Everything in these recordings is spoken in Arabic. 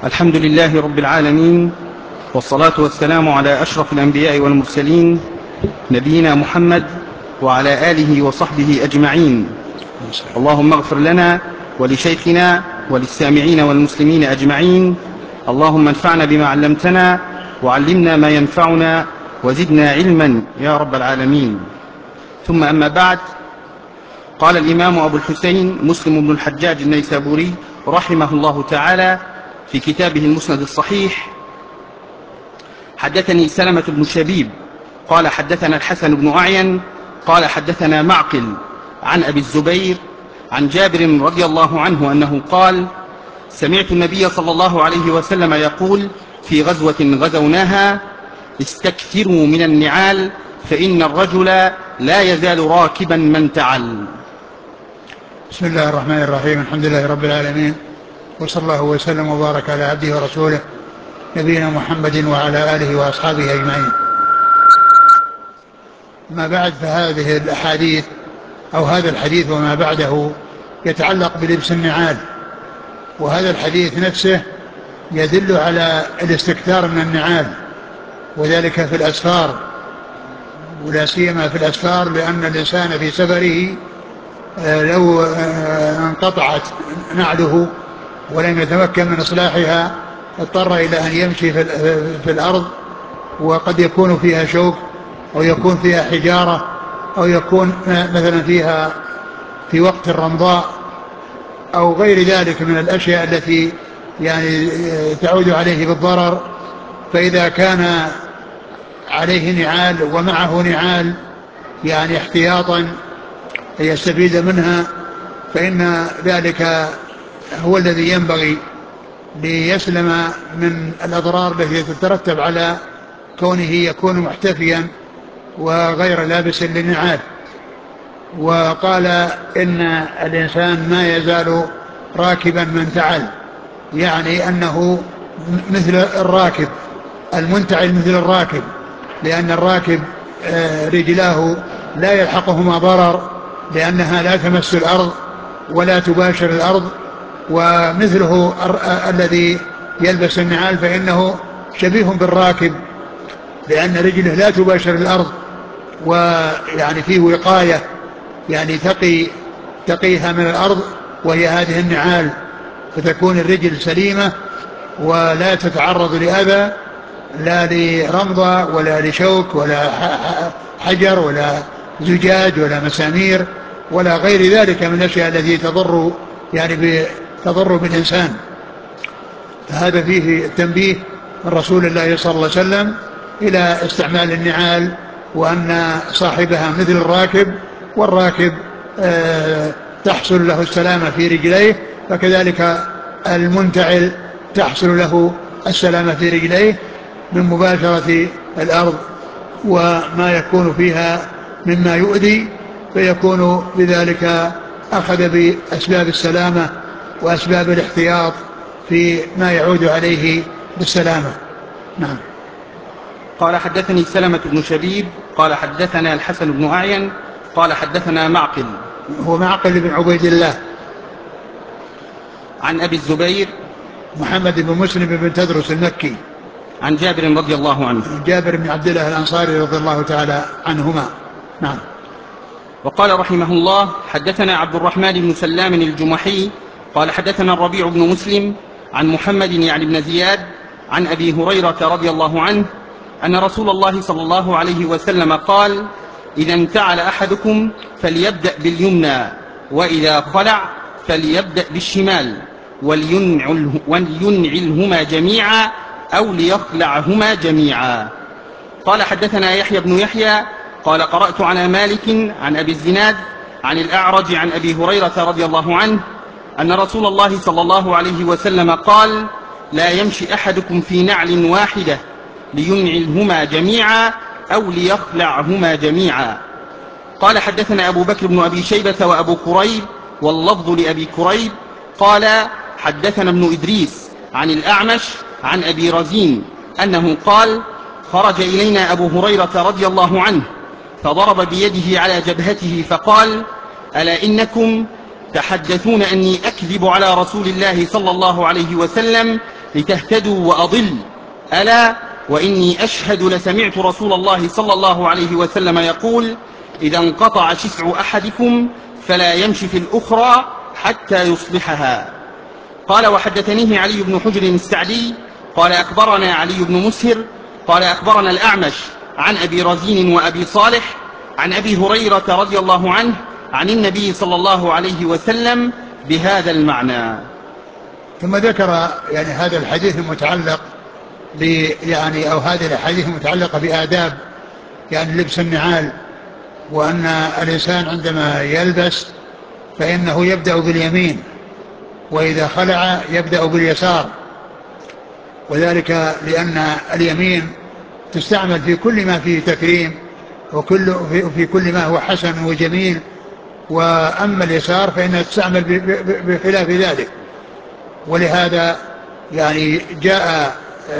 الحمد لله رب العالمين، والصلاة والسلام على أشرف الأنبياء والمرسلين نبينا محمد وعلى آله وصحبه أجمعين. اللهم اغفر لنا ولشيخنا وللسامعين والمسلمين أجمعين. اللهم انفعنا بما علمتنا وعلمنا ما ينفعنا وزدنا علما يا رب العالمين. ثم أما بعد، قال الإمام أبو الحسين مسلم بن الحجاج النيسابوري رحمه الله تعالى في كتابه المسند الصحيح: حدثني سلمة بن شبيب قال حدثنا الحسن بن أعين قال حدثنا معقل عن أبي الزبير عن جابر رضي الله عنه أنه قال: سمعت النبي صلى الله عليه وسلم يقول في غزوة غزوناها: استكثروا من النعال فإن الرجل لا يزال راكبا من تعل. بسم الله الرحمن الرحيم. الحمد لله رب العالمين، وصلى الله وسلم وبارك على عبده ورسوله نبينا محمد وعلى آله وأصحابه أجمعين. ما بعد، فهذه الأحاديث أو هذا الحديث وما بعده يتعلق بلبس النعال، وهذا الحديث نفسه يدل على الاستكثار من النعال، وذلك في الأسفار، ولا سيما في الأسفار، لأن الإنسان في سفره لو انقطعت نعله ولم يتمكن من إصلاحها اضطر إلى أن يمشي في الأرض، وقد يكون فيها شوك أو يكون فيها حجارة أو يكون مثلا فيها في وقت الرمضاء أو غير ذلك من الأشياء التي يعني تعود عليه بالضرر. فإذا كان عليه نعال ومعه نعال يعني احتياطا يستفيد منها، فإن ذلك هو الذي ينبغي ليسلم من الأضرار التي تترتب على كونه يكون محتفيا وغير لابس للنعال. وقال إن الإنسان ما يزال راكبا من تعل، يعني أنه مثل الراكب المنتعل، مثل الراكب، لأن الراكب رجلاه لا يلحقهما ضرر لأنها لا تمس الأرض ولا تباشر الأرض، ومثله الذي يلبس النعال فإنه شبيه بالراكب لأن رجله لا تباشر الأرض، ويعني فيه وقاية، يعني تقيها من الأرض، وهي هذه النعال، فتكون الرجل سليمة ولا تتعرض لأذى، لا لرمضة ولا لشوك ولا حجر ولا زجاج ولا مسامير ولا غير ذلك من الأشياء التي تضر بالإنسان. فهذا فيه التنبيه من رسول الله صلى الله عليه وسلم إلى استعمال النعال، وأن صاحبها مثل الراكب، والراكب تحصل له السلامة في رجليه، فكذلك المنتعل تحصل له السلامة في رجليه من مباشرة الأرض وما يكون فيها مما يؤذي، فيكون بذلك أخذ بأسباب السلامة وأسباب الاحتياط في ما يعود عليه بالسلامة. نعم. قال حدثني سلمة بن شبيب قال حدثنا الحسن بن أعين قال حدثنا معقل، هو معقل بن عبيد الله، عن أبي الزبير محمد بن مسلم بن تدرس المكي، عن جابر رضي الله عنه، جابر بن عبد الله الأنصاري رضي الله تعالى عنهما. نعم. وقال رحمه الله: حدثنا عبد الرحمن بن سلام الجمحي قال حدثنا الربيع بن مسلم عن محمد يعني بن زياد عن أبي هريرة رضي الله عنه أن رسول الله صلى الله عليه وسلم قال: إذا انتعل أحدكم فليبدأ باليمنى، وإذا خلع فليبدأ بالشمال، ولينعلهما جميعا أو ليخلعهما جميعا. قال حدثنا يحيى بن يحيى قال قرأت على مالك عن أبي الزناد عن الأعرج عن أبي هريرة رضي الله عنه أن رسول الله صلى الله عليه وسلم قال: لا يمشي أحدكم في نعل واحدة لينعلهما جميعا أو ليخلعهما جميعا. قال حدثنا أبو بكر بن أبي شيبة وأبو كريب، واللفظ لأبي كريب، قال حدثنا ابن إدريس عن الأعمش عن أبي رزين أنه قال: خرج إلينا أبو هريرة رضي الله عنه فضرب بيده على جبهته فقال: ألا إنكم تحدثون أني أكذب على رسول الله صلى الله عليه وسلم لتهتدوا وأضل. ألا وإني أشهد لسمعت رسول الله صلى الله عليه وسلم يقول: إذا انقطع شسع أحدكم فلا يمشي في الأخرى حتى يصلحها. قال: وحدثنيه علي بن حجر السعدي قال: أخبرنا علي بن مسهر قال: أخبرنا الأعمش عن أبي رزين وأبي صالح عن أبي هريرة رضي الله عنه عن النبي صلى الله عليه وسلم بهذا المعنى. ثم ذكر يعني هذا الحديث المتعلق يعني أو هذه الحديث المتعلقة بآداب يعني لبس النعال، وأن الإنسان عندما يلبس فإنه يبدأ باليمين، وإذا خلع يبدأ باليسار، وذلك لأن اليمين تستعمل في كل ما فيه تكريم وفي كل ما هو حسن وجميل، وأما اليسار فإنها تستعمل بخلاف ذلك. ولهذا يعني جاء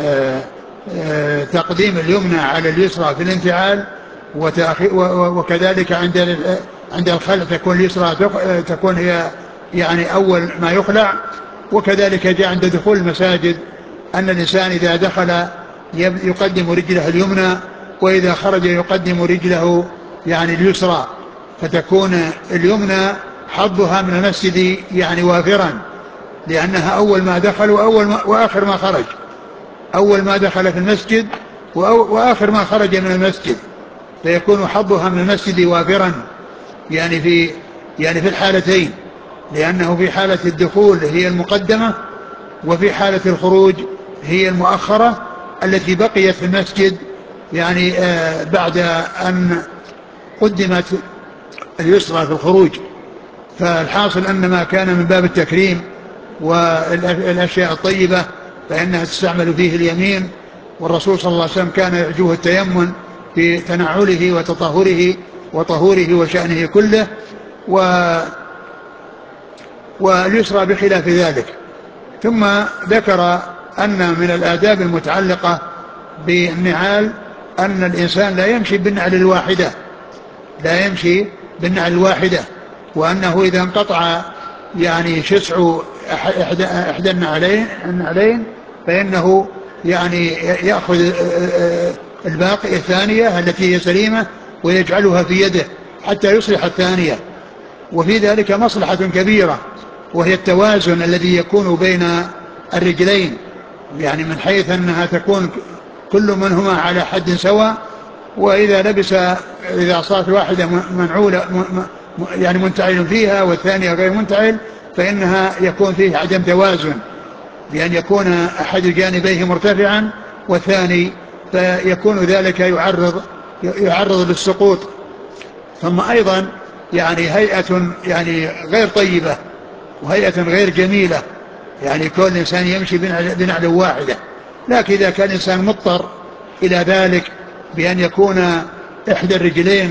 تقديم اليمنى على اليسرى في الانفعال، وكذلك عند الخلع تكون اليسرى تكون هي يعني أول ما يخلع. وكذلك جاء عند دخول المساجد أن الإنسان إذا دخل يقدم رجله اليمنى، وإذا خرج يقدم رجله يعني اليسرى، فتكون اليمنى حظها من المسجد يعني وافرا، لأنها أول ما دخل وآخر ما خرج، أول ما دخل في المسجد وآخر ما خرج من المسجد، فيكون حظها من المسجد وافرا يعني في الحالتين، لأنه في حالة الدخول هي المقدمة، وفي حالة الخروج هي المؤخرة التي بقيت في المسجد يعني بعد أن قدمت اليسرى في الخروج. فالحاصل أن ما كان من باب التكريم والأشياء الطيبة فإنها تستعمل فيه اليمين، والرسول صلى الله عليه وسلم كان يعجبه التيمن في تنعله وتطهره وطهوره وشأنه كله، واليسرى بخلاف ذلك. ثم ذكر أن من الآداب المتعلقة بالنعال أن الإنسان لا يمشي بالنعل الواحدة، لا يمشي بالنعل الواحدة، وأنه إذا انقطع يعني شسع إحدى النعلين فإنه يعني يأخذ الباقي الثانية التي هي سليمة ويجعلها في يده حتى يصلح الثانية. وفي ذلك مصلحة كبيرة، وهي التوازن الذي يكون بين الرجلين، يعني من حيث أنها تكون كل منهما على حد سواء، وإذا إذا صارت واحدة منعولة يعني منتعل فيها والثانية غير منتعل فإنها يكون فيه عدم توازن، بأن يكون أحد جانبيه مرتفعا والثاني، فيكون ذلك يعرض للسقوط. ثم أيضا يعني هيئة يعني غير طيبة وهيئة غير جميلة، يعني كل إنسان يمشي بنعل واحدة. لكن إذا كان الإنسان مضطر إلى ذلك بأن يكون إحدى الرجلين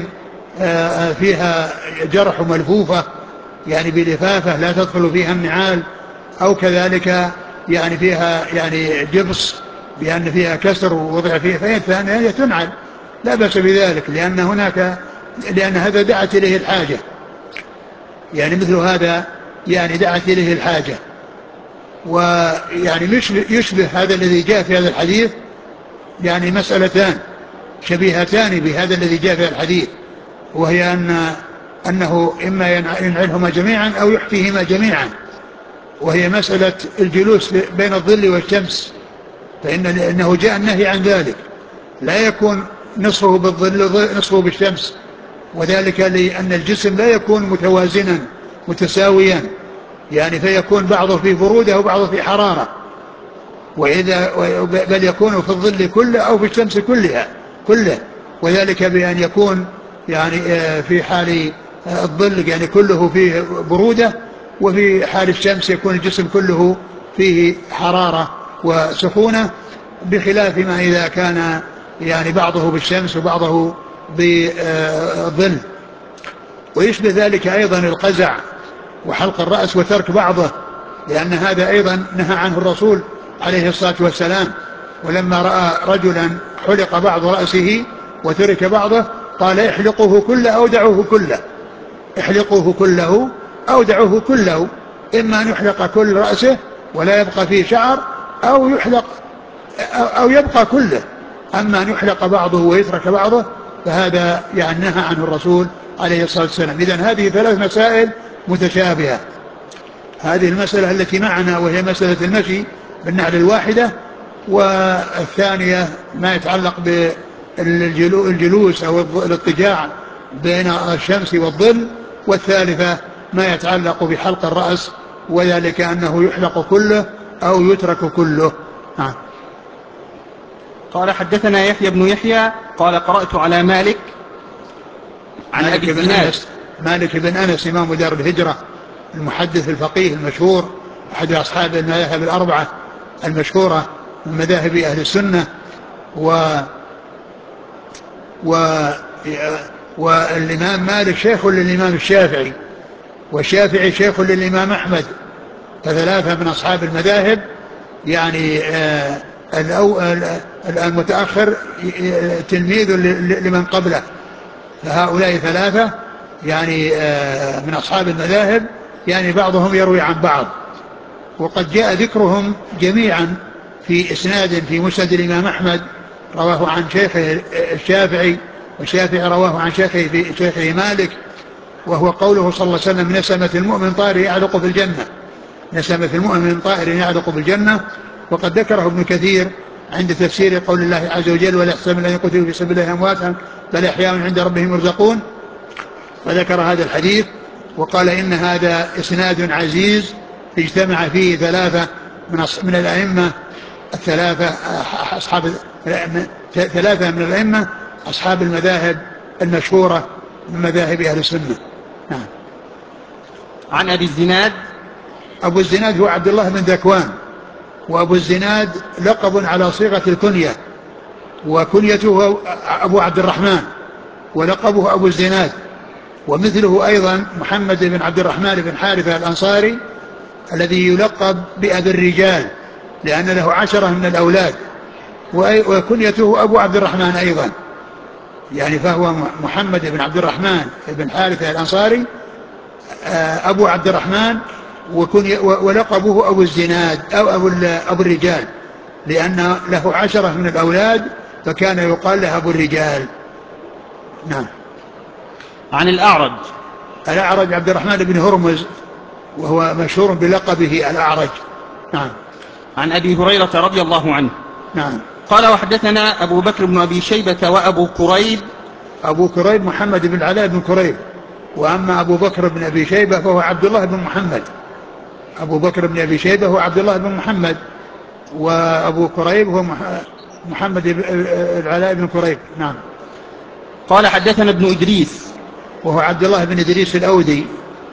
فيها جرح ملفوفة يعني بلفافة لا تدخل فيها النعال، أو كذلك يعني فيها يعني جبس بأن فيها كسر ووضع فيها، فهي الثانية تنعل لا بأس بذلك، لأن هذا دعت إليه الحاجة، يعني مثل هذا يعني دعت إليه الحاجة. ويعني يشبه هذا الذي جاء في هذا الحديث يعني مسألتان شبيهتان بهذا الذي جاء في الحديث، وهي أنه إما ينعلهما جميعا أو يحفيهما جميعا، وهي مسألة الجلوس بين الظل والشمس، فإنه جاء النهي عن ذلك، لا يكون نصفه بالظل نصفه بالشمس، وذلك لأن الجسم لا يكون متوازنا متساويا، يعني فيكون بعضه في برودة وبعضه في حرارة، بل يكون في الظل كله أو في الشمس كله، وذلك بأن يكون يعني في حال الظل يعني كله فيه برودة، وفي حال الشمس يكون الجسم كله فيه حرارة وسخونة، بخلاف ما إذا كان يعني بعضه بالشمس وبعضه بالظل. ويشبه ذلك أيضا القزع وحلق الرأس وترك بعضه، لأن هذا أيضا نهى عنه الرسول عليه الصلاة والسلام، ولما رأى رجلا حلق بعض رأسه وترك بعضه قال: احلقوه كله أو دعوه كله، احلقوه كله أو دعوه كله، إما أن يحلق كل رأسه ولا يبقى فيه شعر، أو يحلق أو يبقى كله. أما أن يحلق بعضه ويترك بعضه فهذا يعني نهى عنه الرسول عليه الصلاة والسلام. إذن هذه 3 مسائل متشابهة. هذه المسألة التي معنا وهي مسألة المشي بالنعل الواحدة، والثانية ما يتعلق بالجلوس أو الاضطجاع بين الشمس والظل، والثالثة ما يتعلق بحلق الرأس، وذلك أنه يحلق كله أو يترك كله. قال حدثنا يحيى بن يحيى قال قرأت على مالك عن أبي الزناد. مالك بن أنس إمام دار الهجرة المحدث الفقيه المشهور، أحد أصحاب المذاهب الأربعة المشهورة من مذاهب أهل السنة، والإمام مالك شيخ للإمام الشافعي، والشافعي شيخ للإمام أحمد، فثلاثة من أصحاب المذاهب. يعني المتأخر تلميذ لمن قبله، فهؤلاء ثلاثة يعني من أصحاب المذاهب، يعني بعضهم يروي عن بعض، وقد جاء ذكرهم جميعا في إسناد في مسند الإمام أحمد رواه عن شيخه الشافعي، والشافعي رواه عن شيخه مالك، وهو قوله صلى الله عليه وسلم: نسمة المؤمن طائر يعلق في الجنة، نسمة المؤمن طائر يعلق في الجنة. وقد ذكره ابن كثير عند تفسير قول الله عز وجل: ولا يحسبن الذين قتلوا في سبيل الله أمواتا بل أحياء عند ربهم يرزقون، وذكر هذا الحديث وقال إن هذا إسناد عزيز اجتمع فيه 3 من الأئمة الثلاثة، أصحاب 3 من الأئمة أصحاب المذاهب المشهورة من مذاهب أهل السنة. نعم. عن أبي الزناد. أبو الزناد هو عبد الله بن ذكوان، وأبو الزناد لقب على صيغة الكنية، وكنيته أبو عبد الرحمن، ولقبه أبو الزناد. ومثله أيضا محمد بن عبد الرحمن بن حارثة الأنصاري الذي يلقب بأبي الرجال لأن له 10 من الأولاد، وكنيته أبو عبد الرحمن أيضا، يعني فهو محمد بن عبد الرحمن بن حارثة الأنصاري أبو عبد الرحمن، ولقبه أبو الزناد أو أبو الرجال، لأن له 10 من الأولاد فكان يقال له أبو الرجال. نعم. عن الأعرج. الأعرج عبد الرحمن بن هرمز، وهو مشهور بلقبه الأعرج. نعم. عن أبي هريرة رضي الله عنه. نعم. قال وحدثنا أبو بكر بن أبي شيبة وأبو كريب. أبو كريب محمد بن العلاء بن كريب، وأما أبو بكر بن أبي شيبة فهو عبد الله بن محمد. أبو بكر بن أبي شيبة هو عبد الله بن محمد، وأبو كريب هو محمد بن العلاء بن كريب. نعم. قال حدثنا ابن إدريس، وهو عبد الله بن إدريس الأودي.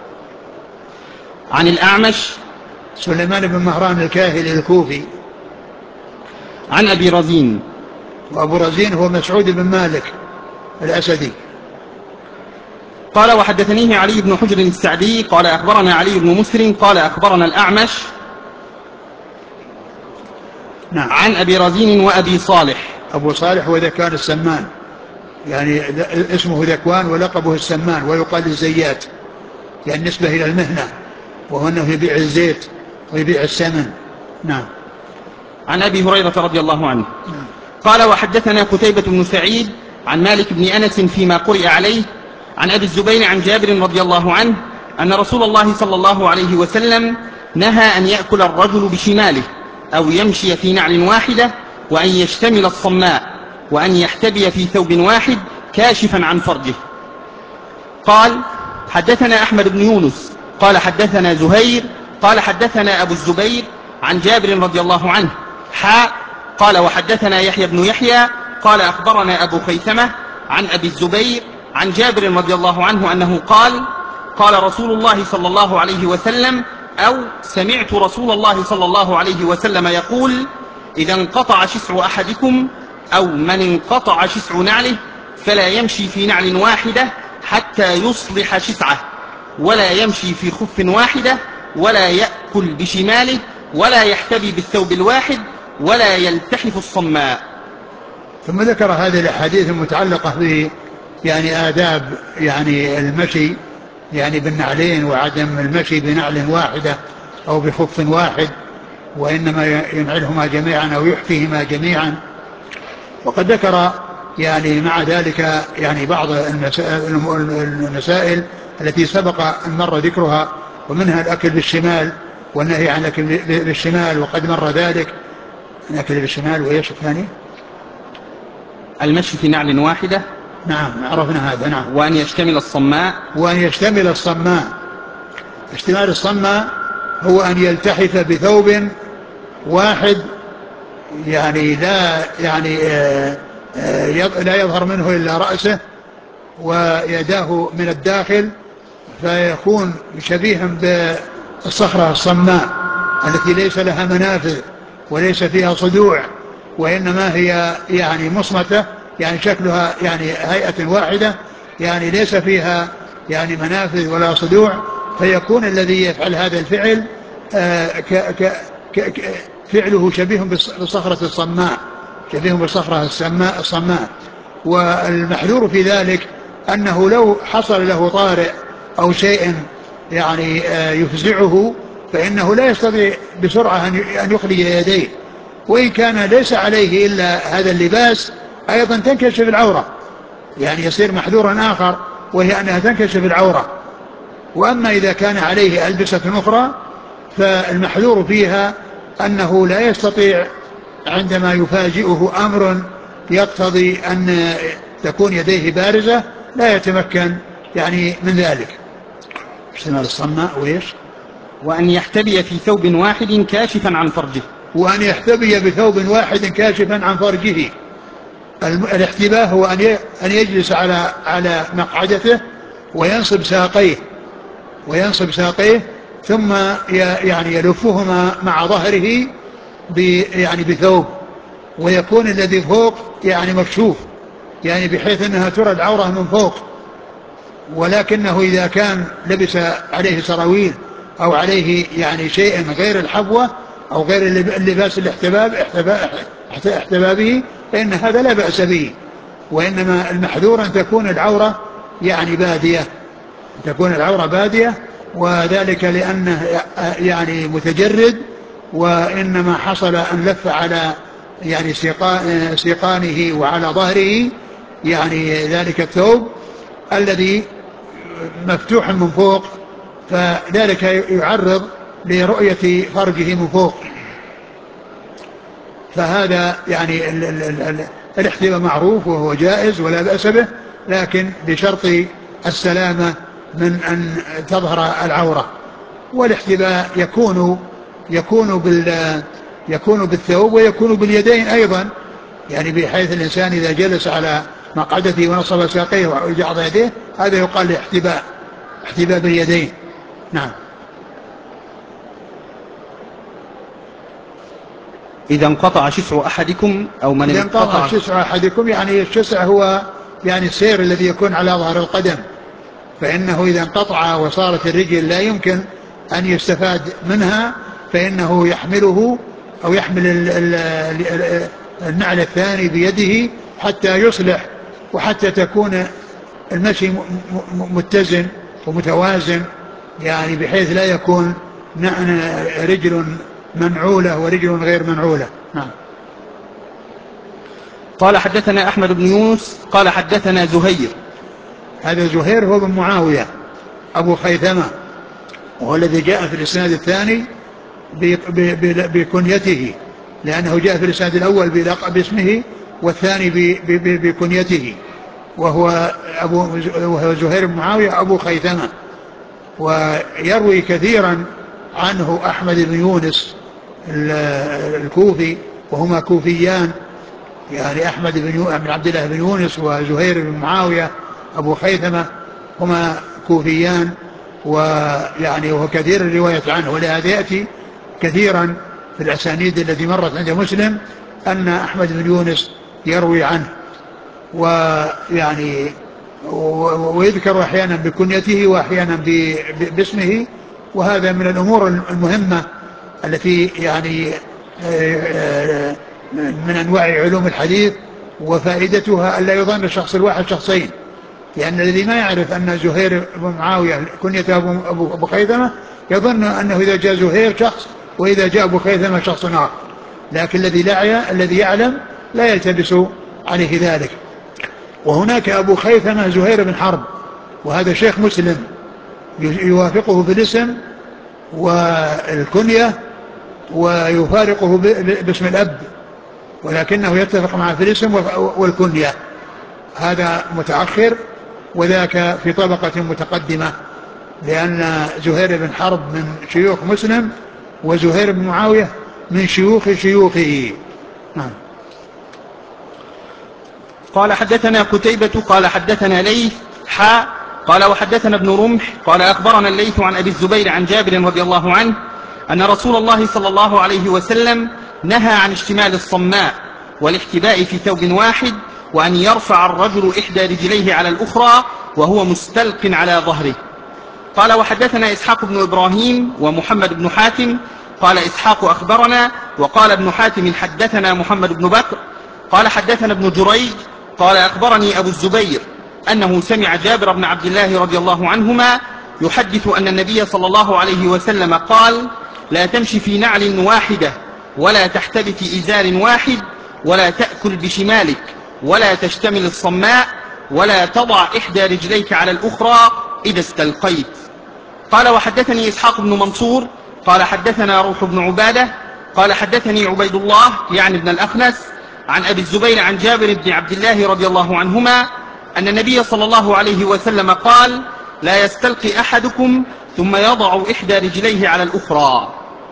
عن الأعمش سليمان بن مهران الكاهلي الكوفي. عن أبي رزين، وأبو رزين هو مسعود بن مالك الأسدي. قال وحدثنيه علي بن حجر السعدي قال أخبرنا علي بن مسر قال أخبرنا الأعمش. نعم. عن أبي رزين وأبي صالح. أبو صالح هو ذكوان السمان، يعني اسمه ذكوان ولقبه السمان، ويقال الزيات يعني نسبة إلى المهنة، وهو أنه يبيع الزيت ويبيع السمن. نعم. عن أبي هريرة رضي الله عنه. نعم. قال وحدثنا قتيبة بن سعيد عن مالك بن أنس فيما قرئ عليه عن أبي الزبير عن جابر رضي الله عنه أن رسول الله صلى الله عليه وسلم نهى أن يأكل الرجل بشماله أو يمشي في نعل واحدة، وأن يشتمل الصماء، وأن يحتبي في ثوب واحد كاشفا عن فرجه. قال حدثنا أحمد بن يونس قال حدثنا زهير قال حدثنا أبو الزبير عن جابر رضي الله عنه قال وحدثنا يحيى بن يحيى قال أخبرنا أبو خيثمة عن أبي الزبير عن جابر رضي الله عنه أنه قال رسول الله صلى الله عليه وسلم أو سمعت رسول الله صلى الله عليه وسلم يقول: إذا انقطع شسع أحدكم أو من انقطع شسع نعله فلا يمشي في نعل واحدة حتى يصلح شسعه، ولا يمشي في خف واحدة، ولا يأكل بشماله، ولا يحتبي بالثوب الواحد، ولا يلتحف الصماء. ثم ذكر هذه الأحاديث المتعلقة ب يعني آداب يعني المشي يعني بالنعلين، وعدم المشي بنعل واحدة أو بخف واحد، وإنما ينعلهما جميعا أو يحفيهما جميعا. وقد ذكر يعني مع ذلك يعني بعض المسائل التي سبق أن مر ذكرها، ومنها الأكل بالشمال والنهي عن الأكل بالشمال، وقد مر ذلك. الأكل بالشمال وإيش الثاني؟ المشي في نعل واحدة. نعم عرفنا هذا. نعم. وأن يشتمل الصماء. وأن يشتمل الصماء. اشتمال الصماء هو أن يلتحف بثوب واحد، يعني لا يظهر منه إلا رأسه ويداه من الداخل، فيكون شبيها بالصخرة الصماء التي ليس لها منافذ وليس فيها صدوع، وإنما هي يعني مصمتة، يعني شكلها يعني هيئة واحدة، يعني ليس فيها يعني منافذ ولا صدوع. فيكون الذي يفعل هذا الفعل فعله شبيه بالصخرة الصماء، شبيه بالصخرة الصماء. والمحذور في ذلك أنه لو حصل له طارئ أو شيء يعني يفزعه، فإنه لا يستطيع بسرعة أن يخرج يديه، وإن كان ليس عليه إلا هذا اللباس أيضا تنكشف العورة، يعني يصير محذورا آخر وهي أنها تنكشف العورة. وأما إذا كان عليه ألبسة أخرى فالمحذور فيها أنه لا يستطيع عندما يفاجئه أمر يقتضي أن تكون يديه بارزة لا يتمكن يعني من ذلك. اشتمال الصماء وإيش؟ وأن يحتبي في ثوب واحد كاشفا عن فرجه. وأن يحتبي بثوب واحد كاشفا عن فرجه. الاحتباء هو أن يجلس على مقعدته وينصب ساقيه ثم يعني يلفهما مع ظهره يعني بثوب، ويكون الذي فوق يعني مكشوف، يعني بحيث أنها ترى العورة من فوق. ولكنه إذا كان لبس عليه سراويل أو عليه يعني شيء غير الحبوة أو غير اللباس احتبى به فإن هذا لا بأس به. وإنما المحذور أن تكون العورة يعني بادية، وذلك لأنه يعني متجرد، وإنما حصل أن لف على يعني سيقانه وعلى ظهره يعني ذلك الثوب الذي مفتوح من فوق، فذلك يعرض لرؤية فرجه من فوق. فهذا يعني الاحتباء معروف وهو جائز ولا بأس به، لكن بشرط السلامة من أن تظهر العورة. والاحتباء يكون بالثوب ويكون باليدين أيضا، يعني بحيث الإنسان إذا جلس على مقعدته ونصب ساقيه وجعض يديه هذا يقال احتباء باليدين. نعم. إذا انقطع شسع أحدكم أو من إذا انقطع شسع أحدكم، يعني الشسع هو يعني السير الذي يكون على ظهر القدم، فإنه إذا انقطع وصارت الرجل لا يمكن أن يستفاد منها فإنه يحمله أو يحمل النعل الثاني بيده حتى يصلح وحتى تكون المشي متزن ومتوازن، يعني بحيث لا يكون رجل منعولة ورجل غير منعولة. نعم. قال حدثنا أحمد بن يونس قال حدثنا زهير. هذا زهير هو بن معاوية أبو خيثمة، وهو الذي جاء في الإسناد الثاني بكنيته، لأنه جاء في الإسناد الأول باسمه والثاني بكنيته، وهو زهير بن معاوية أبو خيثمة. ويروي كثيرا عنه أحمد بن يونس الكوفي، وهما كوفيان، يعني أحمد بن عبد الله بن يونس وزهير بن معاوية أبو خيثمة هما كوفيان، ويعني وهو كثير الرواية عنه، ولهذا يأتي كثيرا في الأسانيد التي مرت عند مسلم أن أحمد بن يونس يروي عنه، ويعني ويذكر أحيانا بكنيته وأحيانا باسمه. وهذا من الأمور المهمة التي يعني من أنواع علوم الحديث، وفائدتها ألا يظن الشخص الواحد شخصين، لأن الذي ما يعرف أن زهير بن معاوية كنيته أبو خيثمة يظن أنه إذا جاء زهير شخص وإذا جاء أبو خيثمة شخص آخر، لكن الذي يعلم لا يلتبس عليه ذلك. وهناك أبو خيثمة زهير بن حرب، وهذا شيخ مسلم يوافقه في الاسم والكنية ويفارقه باسم الأب، ولكنه يتفق معه في الاسم والكنية. هذا متأخر وذاك في طبقة متقدمة، لأن زهير بن حرب من شيوخ مسلم وزهير بن معاوية من شيوخ شيوخه. نعم. قال حدثنا قتيبة قال حدثنا ليث قال وحدثنا ابن رمح قال أخبرنا الليث عن أبي الزبير عن جابر رضي الله عنه أن رسول الله صلى الله عليه وسلم نهى عن اشتمال الصماء والاحتباء في ثوب واحد، وأن يرفع الرجل إحدى رجليه على الأخرى وهو مستلق على ظهره. قال وحدثنا إسحاق بن إبراهيم ومحمد بن حاتم قال إسحاق أخبرنا، وقال ابن حاتم حدثنا محمد بن بكر قال حدثنا ابن جريج قال أخبرني أبو الزبير أنه سمع جابر بن عبد الله رضي الله عنهما يحدث أن النبي صلى الله عليه وسلم قال: لا تمشي في نعل واحدة، ولا تحتب في إزار واحد، ولا تأكل بشمالك، ولا تشتمل الصماء، ولا تضع إحدى رجليك على الأخرى إذا استلقيت. قال وحدثني إسحاق بن منصور قال حدثنا روح بن عبادة قال حدثني عبيد الله يعني ابن الأخنس عن أبي الزبير عن جابر بن عبد الله رضي الله عنهما أن النبي صلى الله عليه وسلم قال: لا يستلقي أحدكم ثم يضع إحدى رجليه على الأخرى.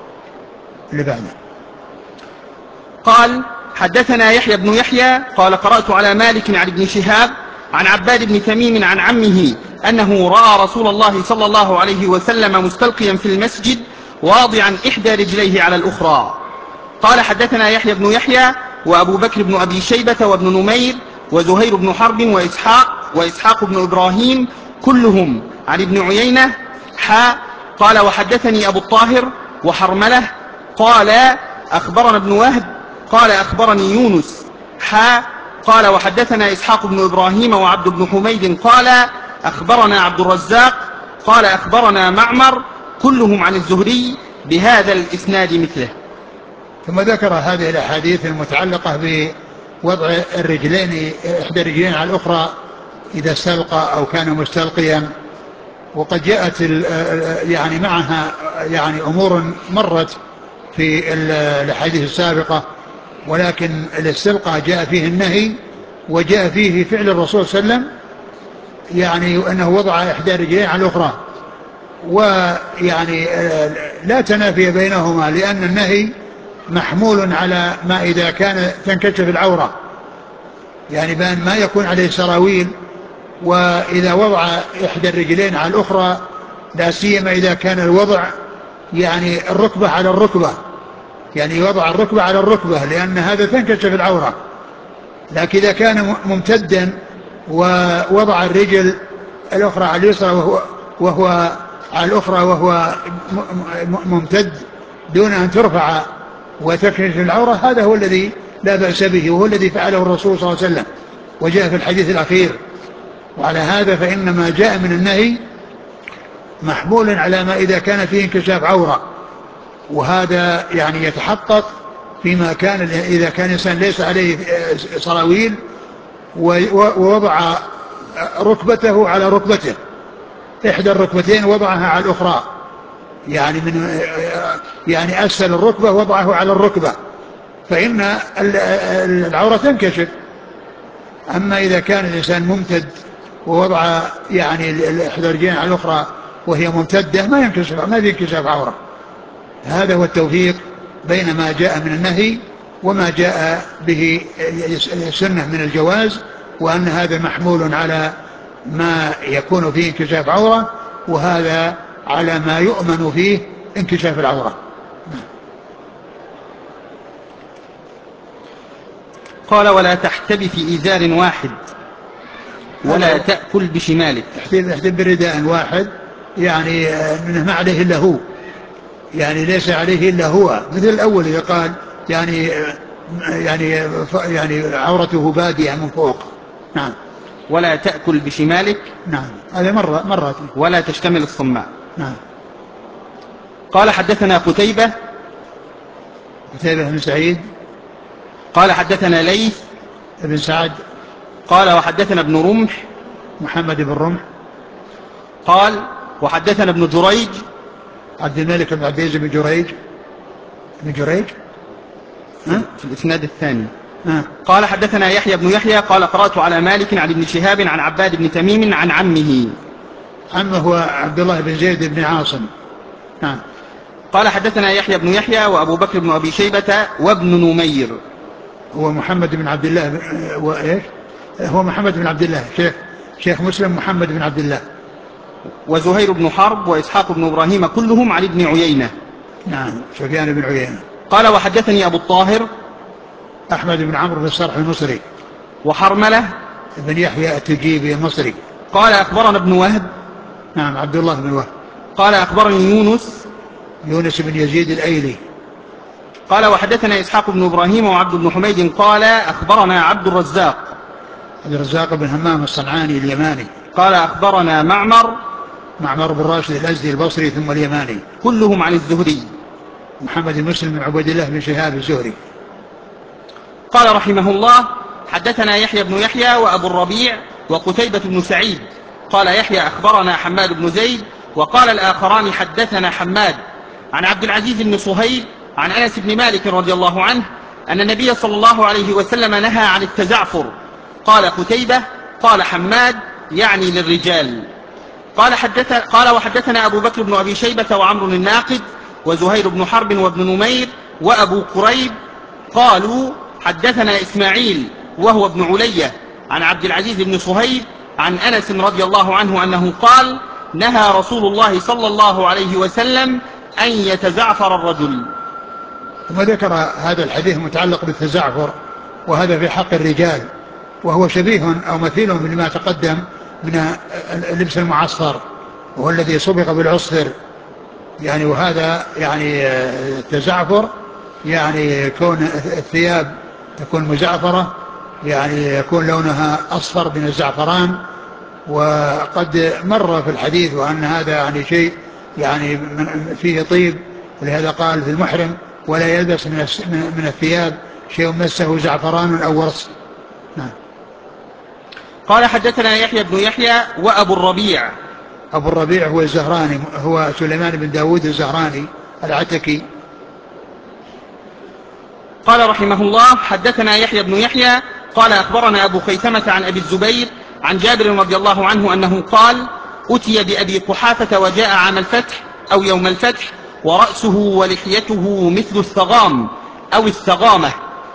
قال حدثنا يحيى بن يحيى قال قرأت على مالك عن ابن شهاب عن عباد بن تميم عن عمه أنه رأى رسول الله صلى الله عليه وسلم مستلقيا في المسجد واضعا إحدى رجليه على الأخرى. قال حدثنا يحيى بن يحيى وأبو بكر بن أبي شيبة وابن نمير وزهير بن حرب وإسحاق بن إبراهيم كلهم عن ابن عيينة قال وحدثني أبو الطاهر وحرملة قال أخبرنا ابن وهب قال أخبرني يونس قال وحدثنا إسحاق بن إبراهيم وعبد بن حميد قال أخبرنا عبد الرزاق قال أخبرنا معمر كلهم عن الزهري بهذا الإسناد مثله. ثم ذكر هذه الأحاديث المتعلقة بوضع الرجلين إحدى الرجلين على الأخرى إذا استلقى أو كان مستلقيا، وقد جاءت يعني معها يعني أمور مرت في الأحاديث السابقة، ولكن الاستلقاء جاء فيه النهي وجاء فيه فعل الرسول صلى الله عليه وسلم، يعني أنه وضع إحدى رجلين على الأخرى، ويعني لا تنافي بينهما، لأن النهي محمول على ما إذا كان تنكشف العورة، يعني بأن ما يكون عليه سراويل، وإذا وضع إحدى الرجلين على الأخرى لا سيما إذا كان الوضع يعني الركبة على الركبة، يعني يوضع الركبة على الركبة لأن هذا تنكشف العورة. لكن إذا كان ممتدا ووضع الرجل الأخرى على اليسرى وهو على الأخرى وهو ممتد دون أن ترفع وتكشف العورة، هذا هو الذي لا بأس به، وهو الذي فعله الرسول صلى الله عليه وسلم وجاء في الحديث الأخير. وعلى هذا فإن ما جاء من النهي محمول على ما إذا كان فيه انكشاف عورة، وهذا يعني يتحقق فيما كان إذا كان إنسان ليس عليه سراويل ووضع ركبته على ركبته، إحدى الركبتين وضعها على الأخرى، يعني أسفل الركبة وضعه على الركبة، فإن العورة تنكشف. أما إذا كان الإنسان ممتد ووضع يعني إحدى الرجلين على الأخرى وهي ممتدة ما ينكشف عورة. هذا هو التوفيق بين ما جاء من النهي وما جاء به السنة من الجواز، وأن هذا محمول على ما يكون فيه انكشاف عورة، وهذا على ما يؤمن فيه انكشاف العورة. قال ولا تحتبي في إزار واحد ولا تأكل بشمالك. احتب برداء واحد، يعني منه ما عليه إلا هو، يعني ليس عليه إلا هو، مثل الأول إذا قال يعني عورته بادية من فوق. نعم. ولا تأكل بشمالك. نعم، هذا مرة. ولا تشتمل الصماء. نعم. قال حدثنا قتيبة قتيبة بن سعيد قال حدثنا ليث بن سعد قال وحدثنا ابن رمح محمد بن رمح قال وحدثنا ابن جريج عبد الملك بن عبد العزيز بن جريج بن جريج في الإسناد الثاني. قال حدثنا يحيى بن يحيى قال قرأت على مالك عن ابن شهاب عن عباد بن تميم عن عمه هو عبد الله بن زيد بن عاصم. قال حدثنا يحيى بن يحيى وأبو بكر بن أبي شيبة وابن نمير هو محمد بن عبد الله وإيش هو محمد بن عبد الله شيخ مسلم محمد بن عبد الله وزهير بن حرب وإسحاق بن إبراهيم كلهم عن ابن عيينة. نعم سفيان بن عيينة. قال وحدثني أبو الطاهر أحمد بن عمرو بن الصرح المصري وحرملة بن يحيى التجيبي المصري. قال أخبرنا ابن وهب نعم عبد الله بن وهب. قال أخبرني يونس بن يزيد الأيلي. قال وحدثنا إسحاق بن إبراهيم وعبد بن حميد قال أخبرنا عبد الرزاق بن همام الصنعاني اليماني. قال أخبرنا معمر بن راشد الأزدي البصري ثم اليماني كلهم عن الزهري محمد بن مسلم بن عبيد الله بن شهاب الزهري. قال رحمه الله حدثنا يحيى بن يحيى وأبو الربيع وقتيبة بن سعيد قال يحيى أخبرنا حماد بن زيد وقال الآخران حدثنا حماد عن عبد العزيز بن صهيب عن أنس بن مالك رضي الله عنه أن النبي صلى الله عليه وسلم نهى عن التزعفر. قال قتيبة قال حماد يعني للرجال. قال وحدثنا أبو بكر بن أبي شيبة وعمر الناقد وزهير بن حرب وابن نمير وأبو كريب قالوا حدثنا إسماعيل وهو ابن علية عن عبد العزيز بن صهيب عن أنس رضي الله عنه أنه قال نهى رسول الله صلى الله عليه وسلم أن يتزعفر الرجل. ثم ذكر هذا الحديث المتعلق بالتزعفر وهذا في حق الرجال وهو شبيه أو مثيل بما تقدم من اللبس المعصفر وهو الذي صبغ بالعصفر يعني وهذا يعني التزعفر يعني يكون الثياب تكون مزعفرة يعني يكون لونها أصفر من الزعفران. وقد مر في الحديث وأن هذا يعني شيء يعني فيه طيب ولهذا قال في المحرم ولا يلبس من الثياب شيء مسه زعفران أو ورص. قال حدثنا يحيى بن يحيى وأبو الربيع. أبو الربيع هو الزهراني هو سليمان بن داود الزهراني العتكي. قال رحمه الله حدثنا يحيى بن يحيى قال أخبرنا أبو خيثمة عن أبي الزبير عن جابر رضي الله عنه أنه قال أتي بأبي قحافة وجاء عام الفتح أو يوم الفتح ورأسه ولحيته مثل الثغام أو الثغامة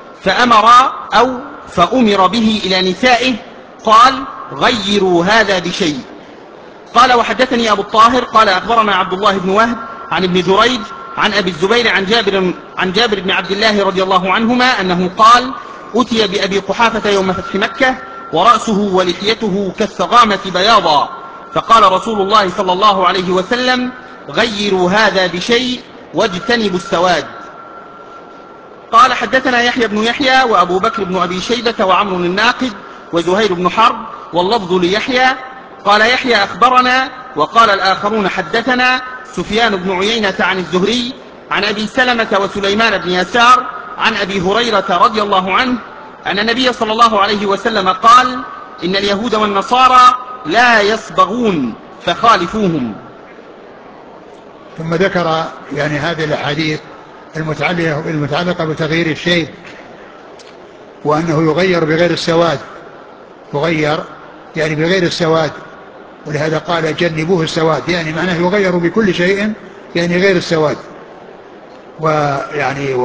فأمر به إلى نسائه قال غيروا هذا بشيء. قال وحدثني أبو الطاهر قال أخبرنا عبد الله بن وهب عن ابن جريج عن أبي الزبير عن جابر بن عبد الله رضي الله عنهما أنه قال أتي بأبي قحافة يوم فتح مكة ورأسه ولحيته كالثغامة بياضا فقال رسول الله صلى الله عليه وسلم غيروا هذا بشيء واجتنبوا السواد. قال حدثنا يحيى بن يحيى وأبو بكر بن أبي شيبة وعمر الناقد وزهير بن حرب واللفظ ليحيى قال يحيى أخبرنا وقال الآخرون حدثنا سفيان بن عيينة عن الزهري عن أبي سلمة وسليمان بن يسار عن أبي هريرة رضي الله عنه أن النبي صلى الله عليه وسلم قال إن اليهود والنصارى لا يصبغون فخالفوهم. ثم ذكر يعني هذه الأحاديث المتعلقة بتغيير الشيء وأنه يغير بغير السواد يغير يعني بغير السواد ولهذا قال جنبوه السواد يعني معناه يغير بكل شيء يعني غير السواد. ويعني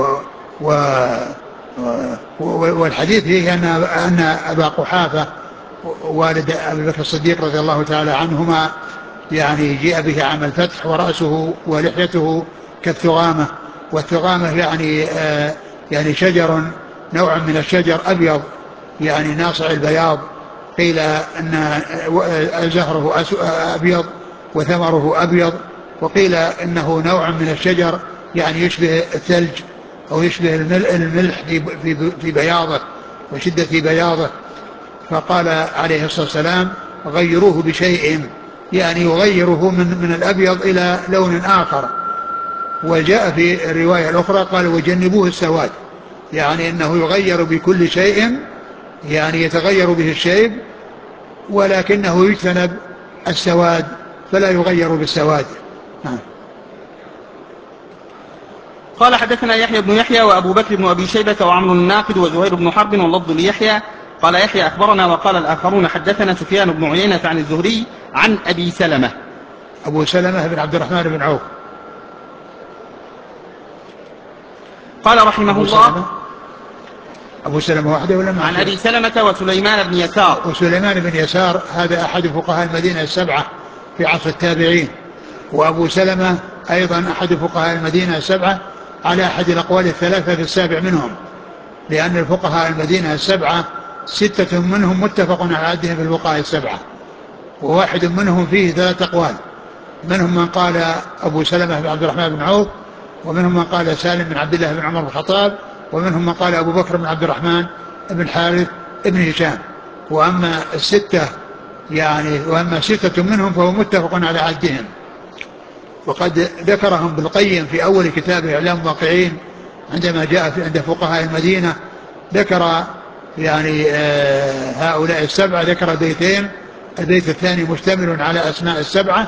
والحديث فيه أن أبا قحافة والد أبي بكر الصديق رضي الله تعالى عنهما يعني جاء به عام الفتح ورأسه ولحيته كالثغامة والثغامة يعني شجر نوع من الشجر أبيض يعني ناصع البياض قيل أن زهره أبيض وثمره أبيض وقيل إنه نوع من الشجر يعني يشبه الثلج أو يشبه الملح في بياضه وشدة بياضه. فقال عليه الصلاة والسلام غيروه بشيء يعني يغيره من الأبيض إلى لون آخر وجاء في الرواية الأخرى قال وجنبوه السواد، يعني أنه يغير بكل شيء، يعني يتغير به الشيب ولكنه يجتنب السواد فلا يغير بالسواد. قال حدثنا يحيى بن يحيى وأبو بكر بن أبي شيبة وعمرو الناقد وزهير بن حرب واللفظ ليحيى قال يحيى أخبرنا وقال الآخرون حدثنا سفيان بن عيينة عن الزهري عن أبي سلمة. أبو سلمة بن عبد الرحمن بن عوف. قال رحمه الله أبو سلمة وحده ولا عن أبي سلمة وسليمان بن يسار. وسليمان بن يسار هذا أحد فقهاء المدينة السبعة في عصر التابعين، وأبو سلمة أيضا أحد فقهاء المدينة السبعة على أحد الأقوال الثلاثة في السابع منهم، لأن الفقهاء المدينة السبعة 6 منهم متفق على عدهم في الفقهاء السبعة، وواحد منهم فيه 3 أقوال، منهم من قال أبو سلمة بن عبد الرحمن بن عوف، ومنهم من قال سالم بن عبد الله بن عمر بن الخطاب، ومنهم من قال أبو بكر بن عبد الرحمن بن الحارث بن هشام. وأما 6 منهم فهو متفق على عدهم، وقد ذكرهم بالقيم في أول كتابه إعلام الواقعين عندما جاء عند فقهاء المدينة، ذكر يعني هؤلاء السبعة، ذكر بيتين، البيت الثاني مشتمل على أسماء السبعة،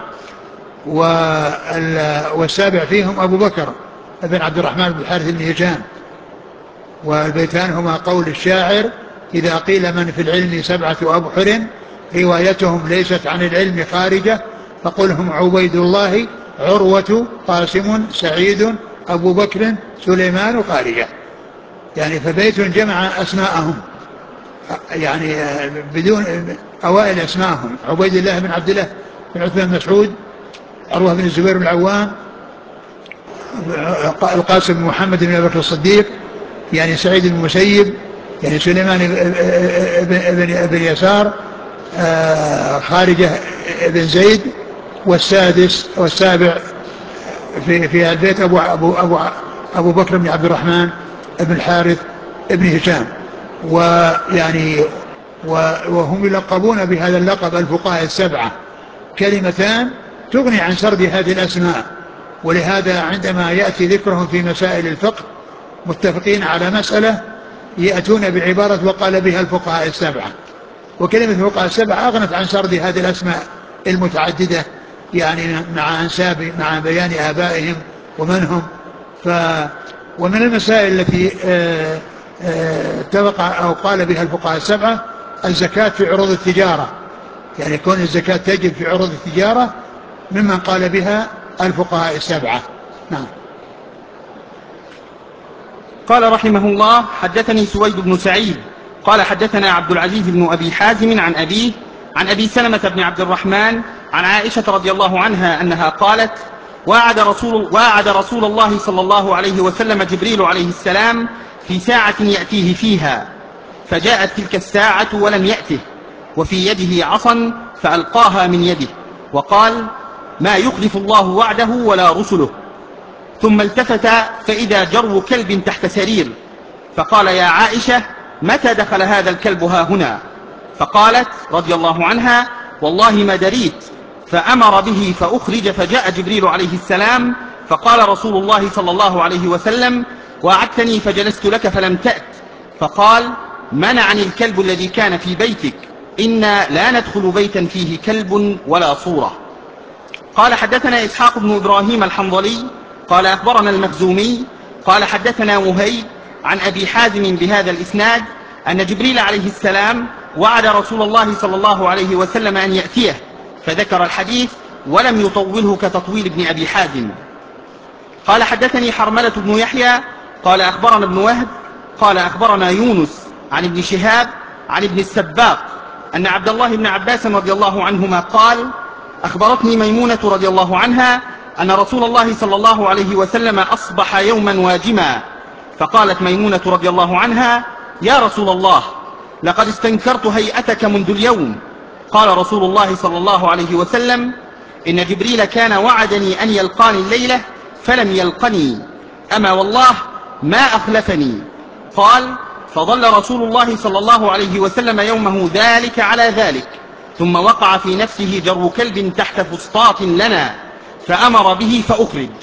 والسابع فيهم أبو بكر بن عبد الرحمن بن الحارث بن هشام. والبيتان هما قول الشاعر إذا قيل من في العلم 7 أبحر روايتهم ليست عن العلم خارجة فقل هم عبيد الله عروة قاسم سعيد أبو بكر سليمان خارجة. يعني فبيت جمع أسماءهم، يعني بدون أوائل أسماءهم: عبيد الله بن عبد الله بن عثمان بن مسعود، عروة بن الزبير بن العوام، القاسم بن محمد بن أبي بكر الصديق، يعني سعيد بن المسيب، يعني سليمان بن يسار، خارجة بن زيد، والسابع في البيت أبو بكر بن عبد الرحمن بن الحارث بن هشام. ويعني وهم يلقبون بهذا اللقب الفقهاء السبعة، كلمتان تغني عن سرد هذه الأسماء، ولهذا عندما يأتي ذكرهم في مسائل الفقه متفقين على مسألة يأتون بعبارة وقال بها الفقهاء السبعة، وكلمة الفقهاء السبعة أغنت عن سرد هذه الأسماء المتعددة، يعني مع بيان آبائهم ومن هم. ومن المسائل التي اتفق أو قال بها الفقهاء السبعة الزكاة في عروض التجارة، يعني كون الزكاة تجب في عروض التجارة ممن قال بها الفقهاء السبعة. نعم. قال رحمه الله حدثني سويد بن سعيد قال حدثنا عبد العزيز بن أبي حازم عن أبيه عن أبي سلمة بن عبد الرحمن عن عائشة رضي الله عنها أنها قالت واعد رسول الله صلى الله عليه وسلم جبريل عليه السلام في ساعة يأتيه فيها، فجاءت تلك الساعة ولم يأته، وفي يده عصا فألقاها من يده وقال ما يخلف الله وعده ولا رسله، ثم التفت فإذا جرو كلب تحت سرير، فقال يا عائشة متى دخل هذا الكلب ها هنا؟ فقالت رضي الله عنها والله ما دريت، فأمر به فأخرج، فجاء جبريل عليه السلام فقال رسول الله صلى الله عليه وسلم وعدتني فجلست لك فلم تأت، فقال منعني الكلب الذي كان في بيتك، إنا لا ندخل بيتا فيه كلب ولا صورة. قال حدثنا إسحاق بن إبراهيم الحنظلي قال أخبرنا المخزومي قال حدثنا مهيب عن أبي حازم بهذا الإسناد أن جبريل عليه السلام وعد رسول الله صلى الله عليه وسلم أن يأتيه، فذكر الحديث ولم يطوله كتطويل ابن أبي حازم. قال حدثني حرملة بن يحيى قال أخبرنا ابن وهب قال أخبرنا يونس عن ابن شهاب عن ابن السباق أن عبد الله بن عباس رضي الله عنهما قال أخبرتني ميمونة رضي الله عنها أن رسول الله صلى الله عليه وسلم أصبح يوما واجما، فقالت ميمونة رضي الله عنها يا رسول الله لقد استنكرت هيئتك منذ اليوم. قال رسول الله صلى الله عليه وسلم إن جبريل كان وعدني أن يلقاني الليلة فلم يلقني، أما والله ما أخلفني. قال فظل رسول الله صلى الله عليه وسلم يومه ذلك على ذلك، ثم وقع في نفسه جرو كلب تحت فسطاط لنا، فأمر به فأخرج.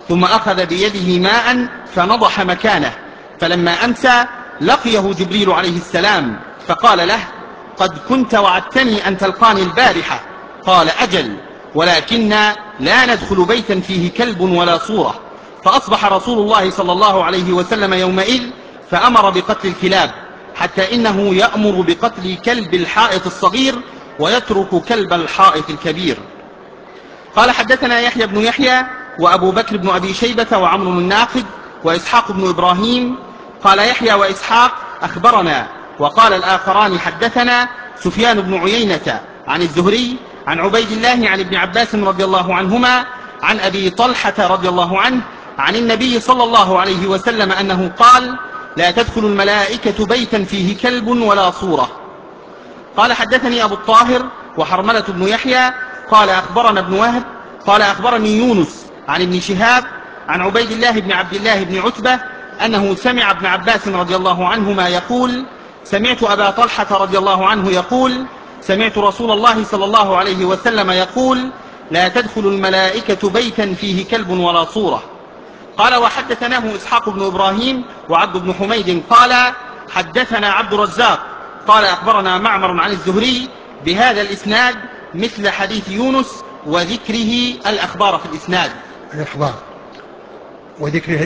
ثم أخذ بيده ماء فنضح مكانه، فلما أمسى لقيه جبريل عليه السلام فقال له: قد كنت وعدتني أن تلقاني البارحة. قال: أجل، ولكن لا ندخل بيتا فيه كلب ولا صورة. فأصبح رسول الله صلى الله عليه وسلم يومئذ فأمر بقتل الكلاب، حتى إنه يأمر بقتل كلب الحائط الصغير ويترك كلب الحائط الكبير. قال: حدثنا يحيى بن يحيى وأبو بكر بن أبي شيبة وعمرو الناقد وإسحاق بن إبراهيم. قال يحيى وإسحاق: أخبرنا. وقال الآخران: حدثنا سفيان بن عيينة عن الزهري عن عبيد الله عن ابن عباس رضي الله عنهما عن أبي طلحة رضي الله عنه عن النبي صلى الله عليه وسلم أنه قال: لا تدخل الملائكة بيتا فيه كلب ولا صورة. قال: حدثني أبو الطاهر وحرملة بن يحيى قال أخبرنا ابن وهب قال أخبرني يونس عن ابن شهاب عن عبيد الله بن عبد الله بن عتبة أنه سمع ابن عباس رضي الله عنهما يقول: سمعت أبا طلحة رضي الله عنه يقول: سمعت رسول الله صلى الله عليه وسلم يقول: لا تدخل الملائكة بيتا فيه كلب ولا صورة. قال: وحدثناه إسحاق بن إبراهيم وعبد بن حميد قال: حدثنا عبد الرزاق قال أخبرنا معمر عن الزهري بهذا الإسناد مثل حديث يونس وذكره الأخبار في الإسناد. الإخبار وذكره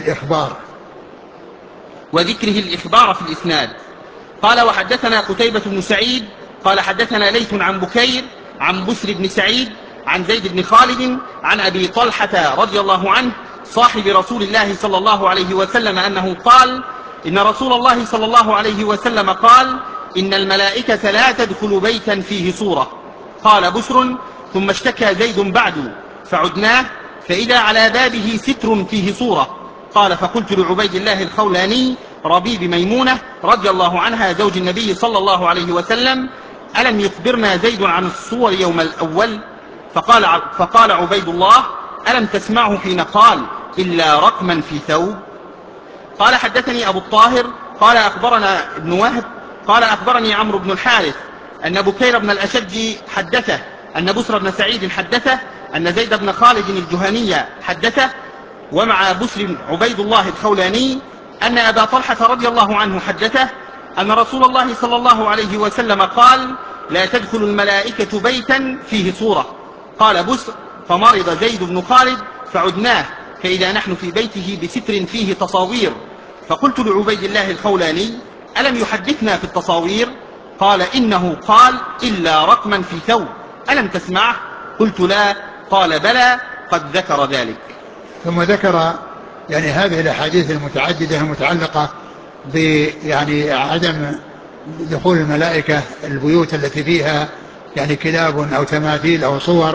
الإخبار في الإسناد. قال: وحدثنا قتيبة بن سعيد قال حدثنا ليث عن بكير عن بسر بن سعيد عن زيد بن خالد عن أبي طلحة رضي الله عنه صاحب رسول الله صلى الله عليه وسلم أنه قال: إن رسول الله صلى الله عليه وسلم قال: إن الملائكة لا تدخل بيتا فيه صورة. قال بسر: ثم اشتكى زيد بعد فعدناه فإذا على بابه ستر فيه صورة. قال: فقلت لعبيد الله الخولاني ربيب ميمونة رضي الله عنها زوج النبي صلى الله عليه وسلم: ألم يخبرنا زيد عن الصور يوم الأول؟ فقال عبيد الله: ألم تسمعه حين قال: إلا رقما في ثوب؟ قال: حدثني أبو الطاهر قال أخبرنا ابن وهب قال أخبرني عمرو بن الحارث أن بكير بن الأشج حدثه أن بسر بن سعيد حدثه أن زيد بن خالد الجهني حدثه، ومع بسر عبيد الله الخولاني، أن أبا طلحة رضي الله عنه حدثه أن رسول الله صلى الله عليه وسلم قال: لا تدخل الملائكة بيتا فيه صورة. قال بسر: فمرض زيد بن خالد فعدناه فإذا نحن في بيته بستر فيه تصاوير. فقلت لعبيد الله الخولاني: ألم يحدثنا في التصاوير؟ قال: إنه قال: إلا رقما في ثوب. ألم تسمعه؟ قلت: لا. قال: بلى، قد ذكر ذلك. ثم ذكر يعني هذه الأحاديث المتعددة المتعلقة يعني عدم دخول الملائكة البيوت التي فيها يعني كلاب أو تماثيل أو صور.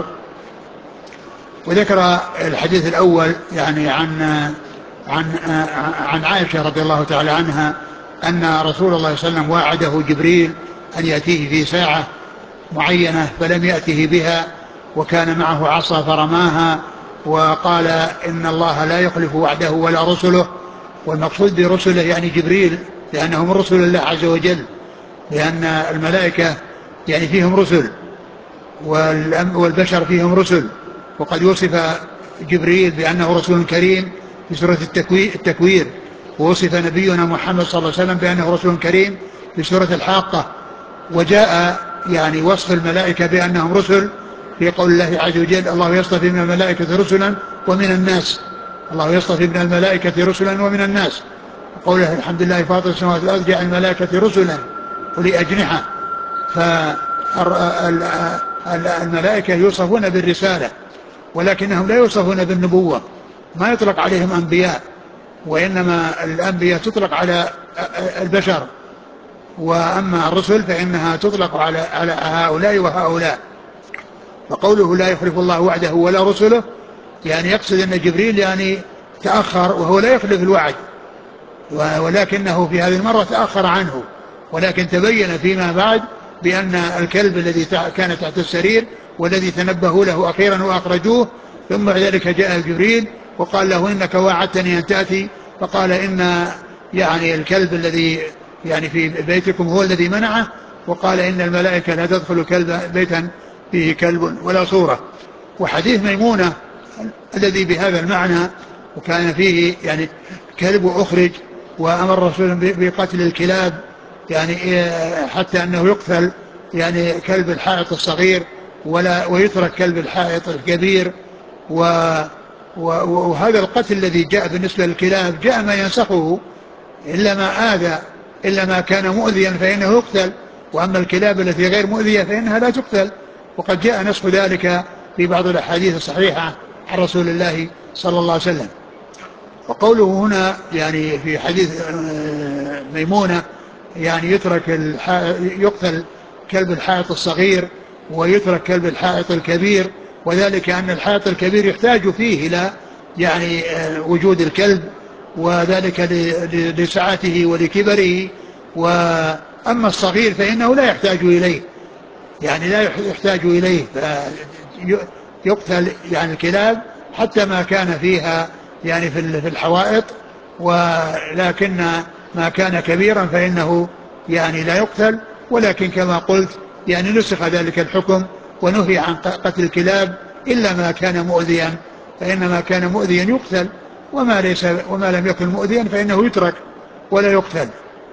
وذكر الحديث الأول يعني عن عائشة رضي الله تعالى عنها أن رسول الله صلى الله عليه وسلم وعده جبريل أن يأتيه في ساعة معينة فلم يأته بها، وكان معه عصا فرماها، وقال: إن الله لا يخلف وعده ولا رسله. والمقصود برسله يعني جبريل، لأنه من رسل الله عز وجل، لأن الملائكة يعني فيهم رسل والبشر فيهم رسل. وقد وصف جبريل بأنه رسول كريم في سورة التكوير، ووصف نبينا محمد صلى الله عليه وسلم بأنه رسول كريم في سورة الحاقة. وجاء يعني وصف الملائكة بأنهم رسل في قول الله عز وجل: الله يصطفي من الملائكة رسلا ومن الناس. الله يصطفي من الملائكة رسلا ومن الناس. قوله: الحمد لله فاطر السماوات والأرض جعل الملائكة رسلا أولي أجنحة. فالملائكة يوصفون بالرسالة، ولكنهم لا يوصفون بالنبوة، ما يطلق عليهم أنبياء، وإنما الأنبياء تطلق على البشر، وأما الرسل فإنها تطلق على هؤلاء وهؤلاء. فقوله: لا يخلف الله وعده ولا رسله، يعني يقصد أن جبريل يعني تأخر، وهو لا يخلف الوعد، ولكنه في هذه المرة تأخر عنه. ولكن تبين فيما بعد بأن الكلب الذي كان تحت السرير والذي تنبهوا له أخيرا وأخرجوه، ثم بعد ذلك جاء جبريل وقال له: إنك وعدتني أن تأتي. فقال: إن يعني الكلب الذي يعني في بيتكم هو الذي منعه. وقال: إن الملائكة لا تدخل بيتا فيه كلب ولا صورة. وحديث ميمونة الذي بهذا المعنى وكان فيه يعني كلب أخرج، وأمر الرسول بقتل الكلاب يعني حتى أنه يقتل يعني كلب الحائط الصغير ويترك كلب الحائط الكبير. وهذا القتل الذي جاء بالنسبة للكلاب جاء ما ينسخه، إلا ما كان مؤذيا فإنه يقتل، وأما الكلاب التي غير مؤذية فإنها لا تقتل. وقد جاء نسخ ذلك في بعض الأحاديث الصحيحة عن رسول الله صلى الله عليه وسلم. وقوله هنا يعني في حديث ميمونة يعني يقتل كلب الحائط الصغير ويترك كلب الحائط الكبير، وذلك أن الحائط الكبير يحتاج فيه إلى يعني وجود الكلب، وذلك لسعته ولكبره، وأما الصغير فإنه لا يحتاج إليه، يعني لا يحتاج إليه، يقتل يعني الكلاب حتى ما كان فيها يعني في الحوائط، ولكن ما كان كبيرا فإنه يعني لا يقتل. ولكن كما قلت يعني نسخ ذلك الحكم ونهي عن قتل الكلاب إلا ما كان مؤذيا، فإنما كان مؤذيا يقتل، وما لم يكن مؤذيا فإنه يترك ولا يقتل.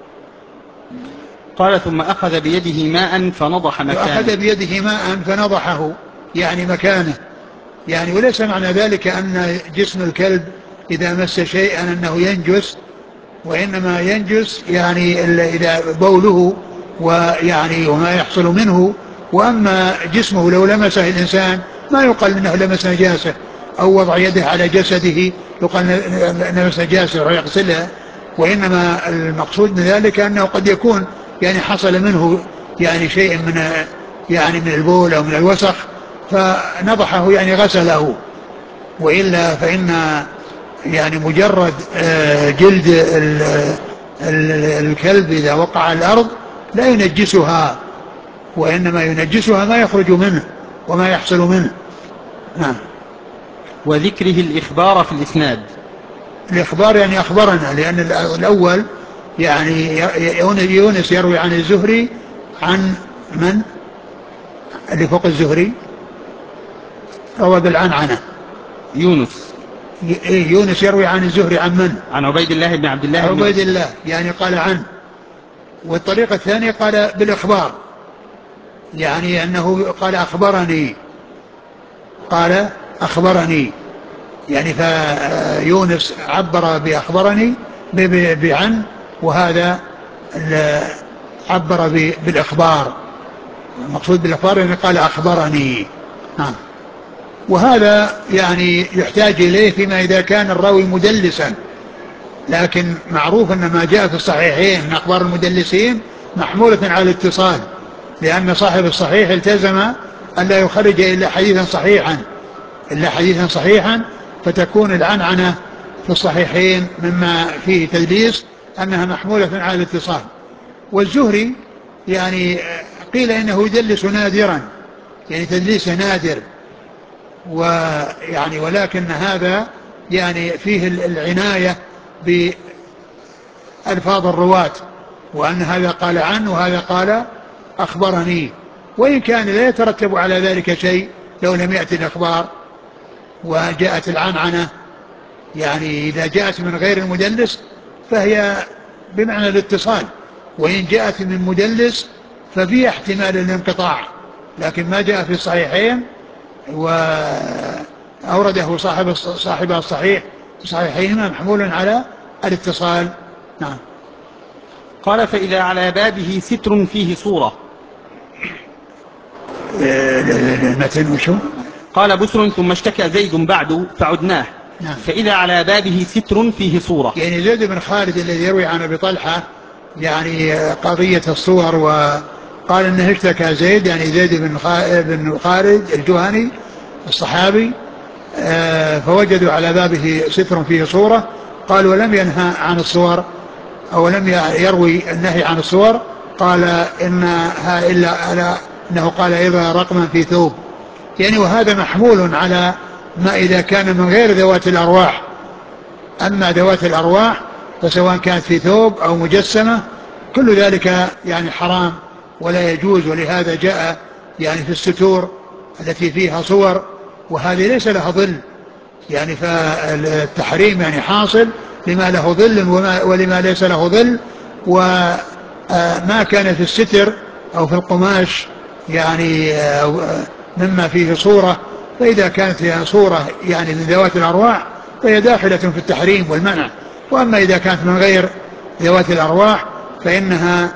قال ثم أخذ بيده ماء فنضح مكانه. أخذ بيده ماء فنضحه يعني مكانه، يعني وليس معنى ذلك أن جسم الكلب إذا مس شيئا أنه ينجس، وإنما ينجس يعني إذا بوله ويعني وما يحصل منه. وأما جسمه لو لمسه الإنسان ما يقال أنه لمس نجاسة، أو وضع يده على جسده يقال لمس نجاسة ويغسلها، وإنما المقصود من ذلك أنه قد يكون يعني حصل منه يعني شيء من البول أو من الوسخ فنضحه يعني غسله. وإلا فإن يعني مجرد جلد الكلب إذا وقع على الأرض لا ينجسها، وإنما ينجسها ما يخرج منه وما يحصل منه. وذكره الإخبار في الإسناد. الإخبار يعني أخبرنا، لأن الأول يعني يونس يروي عن الزهري عن من اللي فوق الزهري روى بالعنعنة. يونس يروي عن الزهري عن من؟ عن عبيد الله بن عبد الله. عبيد الله يعني قال عنه. والطريقة الثانية قال بالإخبار، يعني أنه قال أخبرني يعني فيونس عبر بأخبرني بعن، وهذا عبر بالإخبار. المقصود بالإخبار يعني قال أخبرني. وهذا يعني يحتاج إليه فيما إذا كان الراوي مدلسا، لكن معروف أن ما جاء في الصحيحين من أخبار المدلسين محمولة على الاتصال، لأن صاحب الصحيح التزم أن لا يخرج إلا حديثا صحيحا، فتكون العنعنة في الصحيحين مما فيه تدليس أنها محمولة على الاتصال. والزهري يعني قيل إنه يدلس نادرا، يعني تدليسه نادر، ويعني ولكن هذا يعني فيه العناية بألفاظ الرواة، وأن هذا قال عنه وهذا قال أخبرني، وإن كان لا يترتب على ذلك شيء لو لم يأتي الأخبار وجاءت العنعنة، يعني إذا جاءت من غير المدلس فهي بمعنى الاتصال، وإن جاءت من مدلس ففيها احتمال الانقطاع، لكن ما جاء في الصحيحين وأورده صاحب الصحيح صحيحهما محمول على الاتصال. نعم. قال فإذا على بابه ستر فيه صورة. المتن وشو؟ قال بسر ثم اشتكى زيد بعد فعدناه. نعم. فإذا على بابه ستر فيه صورة، يعني زيد بن خالد الذي يروي عن أبي طلحة يعني قضية الصور، وقال انه اشتكى زيد يعني زيد بن خالد الجهني الصحابي، فوجدوا على بابه ستر فيه صورة، قال ولم ينهى عن الصور أو لم يروي النهي عن الصور، قال إنها إلا أنه قال إذا رقما في ثوب، يعني وهذا محمول على ما إذا كان من غير ذوات الأرواح. أما ذوات الأرواح فسواء كانت في ثوب أو مجسمة كل ذلك يعني حرام ولا يجوز، ولهذا جاء يعني في الستور التي فيها صور، وهذه ليس لها ظل، يعني فالتحريم يعني حاصل لما له ظل ولما ليس له ظل. وما كان في الستر أو في القماش يعني مما فيه صورة، فإذا كانت فيها صورة يعني من ذوات الأرواح فهي داخلة في التحريم والمنع. وأما إذا كانت من غير ذوات الأرواح فإنها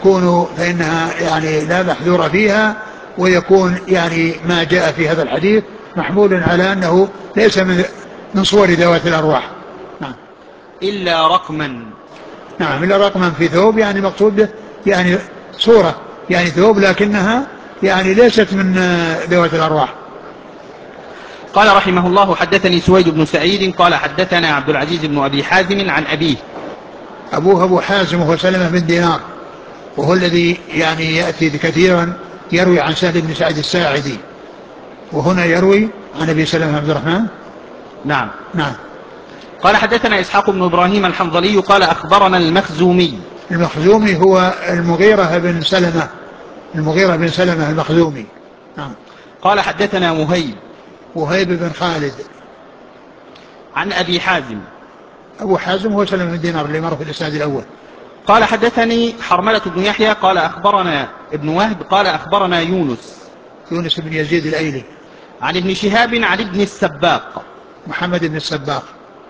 يعني لا محذور فيها، ويكون يعني ما جاء في هذا الحديث محمول على أنه ليس من صور ذوات الأرواح. نعم. إلا رقما. نعم، إلا رقما في ثوب، يعني مقصود به يعني صورة، يعني ثوب لكنها يعني ليست من ذوات الأرواح. قال رحمه الله: حدثني سويد بن سعيد قال حدثنا عبد العزيز بن أبي حازم عن أبيه. أبوه أبو حازم وهو سلمة بن دينار، وهو الذي يعني يأتي كثيرا يروي عن سهل بن سعد الساعدي، وهنا يروي عن أبي سلمة عبد الرحمن. نعم. نعم. قال حدثنا إسحاق بن إبراهيم الحنظلي قال أخبرنا المخزومي. المخزومي هو المغيرة بن سلمة المخزومي. نعم. قال حدثنا وهيب بن خالد عن أبي حازم. أبو حازم هو سلمة بن دينار اللي مر في الإسناد الأول. قال حدثني حرملة بن يحيى قال أخبرنا ابن وهب قال أخبرنا يونس بن يزيد الأيلي عن ابن شهاب عن ابن السباق محمد بن السباق.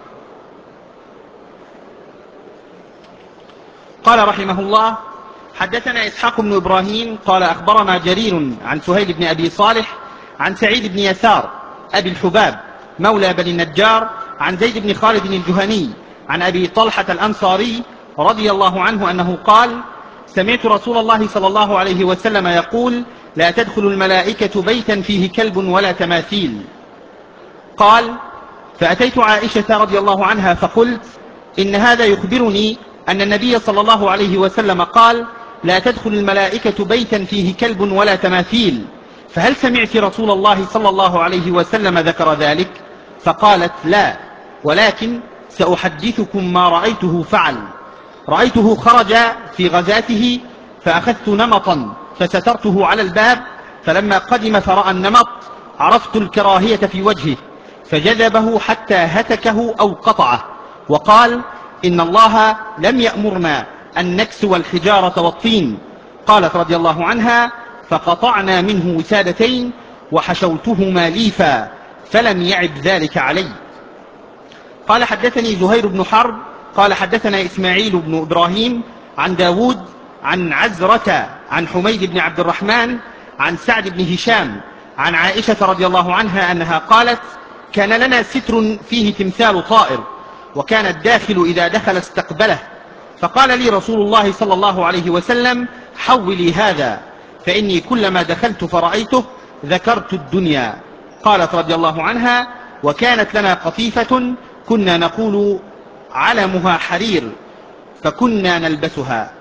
قال رحمه الله: حدثنا إسحاق بن إبراهيم قال أخبرنا جرير عن سهيل بن أبي صالح عن سعيد بن يسار أبي الحباب مولى بني النجار عن زيد بن خالد الجهني عن أبي طلحة الأنصاري رضي الله عنه أنه قال: سمعت رسول الله صلى الله عليه وسلم يقول: لا تدخل الملائكة بيتا فيه كلب ولا تماثيل. قال: فأتيت عائشة رضي الله عنها فقلت: إن هذا يخبرني أن النبي صلى الله عليه وسلم قال: لا تدخل الملائكة بيتا فيه كلب ولا تماثيل، فهل سمعت رسول الله صلى الله عليه وسلم ذكر ذلك؟ فقالت: لا، ولكن سأحدثكم ما رأيته فعل. رأيته خرج في غزاته فأخذت نمطا فسترته على الباب، فلما قدم فرأى النمط عرفت الكراهية في وجهه فجذبه حتى هتكه أو قطعه، وقال: إن الله لم يأمرنا أن نكسو الحجارة والطين. قالت رضي الله عنها: فقطعنا منه وسادتين وحشوتهما ليفا فلم يعب ذلك علي. قال حدثني زهير بن حرب قال حدثنا إسماعيل بن إبراهيم عن داود عن عزرة عن حميد بن عبد الرحمن عن سعد بن هشام عن عائشة رضي الله عنها أنها قالت: كان لنا ستر فيه تمثال طائر، وكان الداخل إذا دخل استقبله، فقال لي رسول الله صلى الله عليه وسلم: حولي هذا، فإني كلما دخلت فرأيته ذكرت الدنيا. قالت رضي الله عنها: وكانت لنا قطيفة كنا نقول علمها حرير فكنا نلبسها.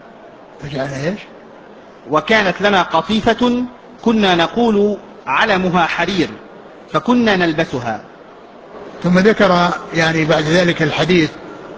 وكانت لنا قطيفة كنا نقول علمها حرير فكنا نلبسها. ثم ذكر يعني بعد ذلك الحديث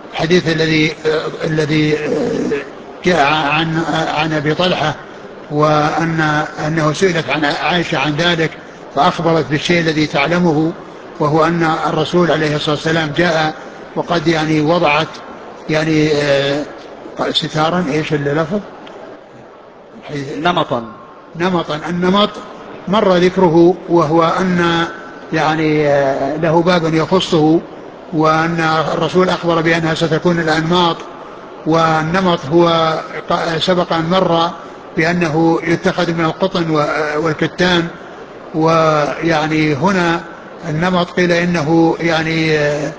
الذي جاء عن أبي طلحة، وأنه سئلت عن عائشة عن ذلك فأخبرت بالشيء الذي تعلمه، وهو أن الرسول عليه الصلاة والسلام جاء وقد يعني وضعت يعني ستارا، ايش اللفظ؟ نمطا. النمط مر ذكره، وهو أن يعني له باب يخصه، وأن الرسول أخبر بأنها ستكون الأنماط. والنمط هو سبق أن مر بأنه يتخذ من القطن والكتان، ويعني هنا النمط قيل إنه يعني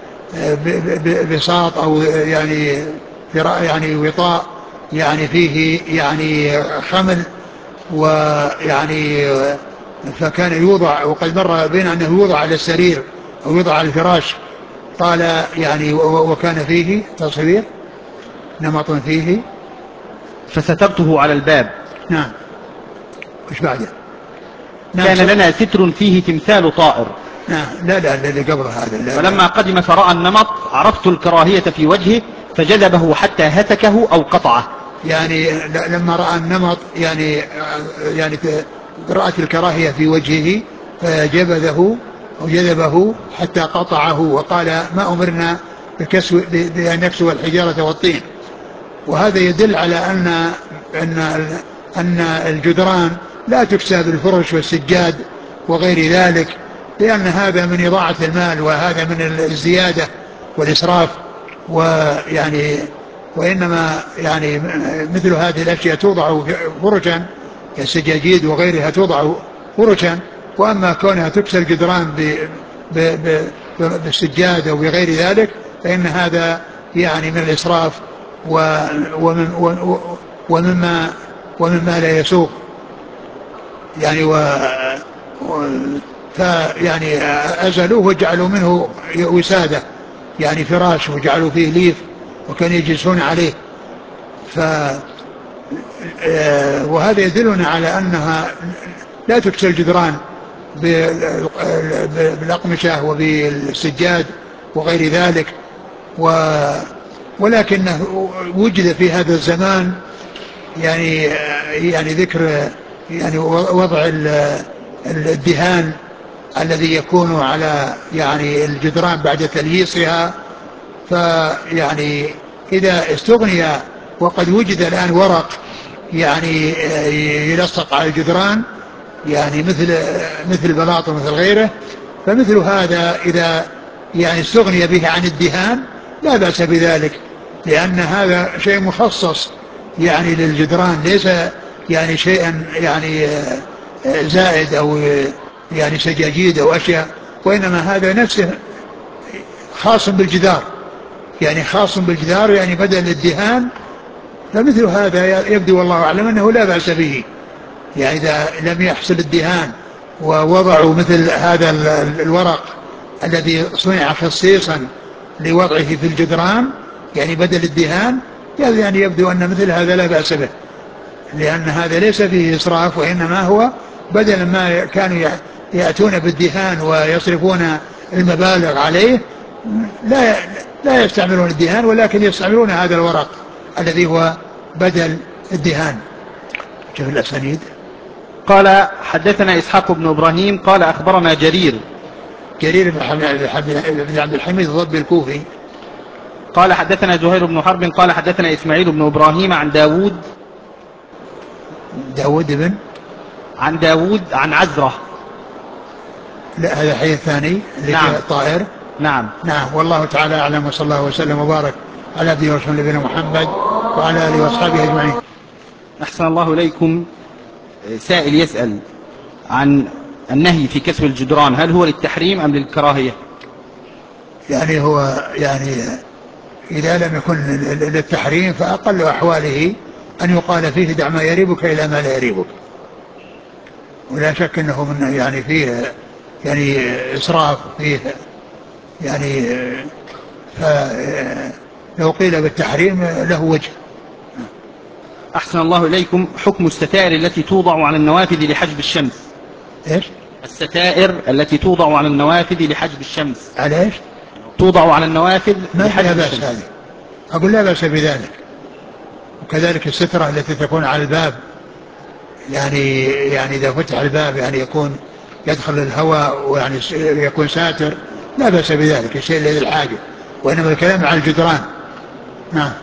بساط أو يعني وطاء يعني فيه يعني خمل، ويعني فكان يوضع، وقد مر بين أنه يوضع على السرير أو يوضع على الفراش. قال يعني وكان فيه تصوير نمط فيه فسترته على الباب. نعم. وش بعده؟ كان لنا ستر فيه تمثال طائر. نعم. لا اللي قبل هذا. فلما قدم فرأى النمط عرفت الكراهية في وجهه فجذبه حتى هتكه أو قطعه. يعني لما رأى النمط يعني رأت الكراهية في وجهه فجبذه أو جذبه حتى قطعه، وقال ما أمرنا بأن نكسو الحجارة والطين. وهذا يدل على أن الجدران لا تكسى بالفرش والسجاد وغير ذلك، لأن هذا من إضاعة المال، وهذا من الزيادة والإسراف. ويعني وإنما يعني مثل هذه الأشياء توضع فرشا كالسجاجيد وغيرها توضع فرشا، وأما كونها تكسى الجدران بالسجاد أو بغير ذلك فإن هذا يعني من الإسراف ومما لا يسوق يعني. يعني أزلوه وجعلوا منه وسادة يعني فراش، وجعلوا فيه ليف وكانوا يجلسون عليه. وهذا يدلنا على أنها لا تكسى الجدران بالأقمشة وبالسجاد وغير ذلك. ولكنه وجد في هذا الزمان يعني ذكر يعني وضع الدهان الذي يكون على يعني الجدران بعد تلييصها. فيعني إذا استغني وقد وجد الآن ورق يعني يلصق على الجدران يعني مثل بلاط ومثل غيره، فمثل هذا إذا يعني استغني به عن الدهان لا بأس بذلك، لأن هذا شيء مخصص يعني للجدران، ليس يعني شيئا يعني زائد أو يعني سجاجيد أو أشياء، وإنما هذا نفسه خاص بالجدار، يعني خاص بالجدار يعني بدل الدهان. فمثل هذا يبدو والله أعلم أنه لا بأس به، يعني إذا لم يحصل الدهان ووضعوا مثل هذا الورق الذي صنع خصيصا لوضعه في الجدران يعني بدل الدهان، يعني يبدو أن مثل هذا لا بأس به، لأن هذا ليس فيه إسراف، وإنما هو بدل ما كانوا يأتون بالدهان ويصرفون المبالغ عليه لا يستعملون الدهان، ولكن يستعملون هذا الورق الذي هو بدل الدهان. شوف الأسانيد. قال حدثنا إسحاق بن إبراهيم قال أخبرنا جرير بن عبد الحميد الضبي الكوفي قال حدثنا زهير بن حرب قال حدثنا إسماعيل بن إبراهيم عن داود عن عزرة. لا هذا الحديث الثاني اللي نعم. فيه الطائر. نعم. والله تعالى أعلم، وصلى الله وسلم وبارك على عبده ورسوله نبينا محمد وعلى آله وأصحابه أجمعين. أحسن الله إليكم. سائل يسأل عن النهي في كسر الجدران، هل هو للتحريم أم للكراهية؟ يعني هو يعني إذا لم يكن للتحريم فأقل أحواله أن يقال فيه دع ما يريبك إلى ما لا يريبك، ولا شك أنه من يعني فيه يعني إسراف فيه يعني، فلو قيل بالتحريم له وجه. أحسن الله إليكم. حكم الستائر التي توضع على النوافذ لحجب الشمس. إيش؟ الستائر التي توضع على النوافذ لحجب الشمس. على إيش؟ توضع على النوافذ لحجب الشمس. هذه أقول لا بأس بذلك. وكذلك السترة التي تكون على الباب، يعني إذا فتح الباب يعني يكون يدخل الهواء ويعني يكون ساتر، لا بأس بذلك، الشيء الذي الحاجة، وإنما الكلام عن الجدران. نعم.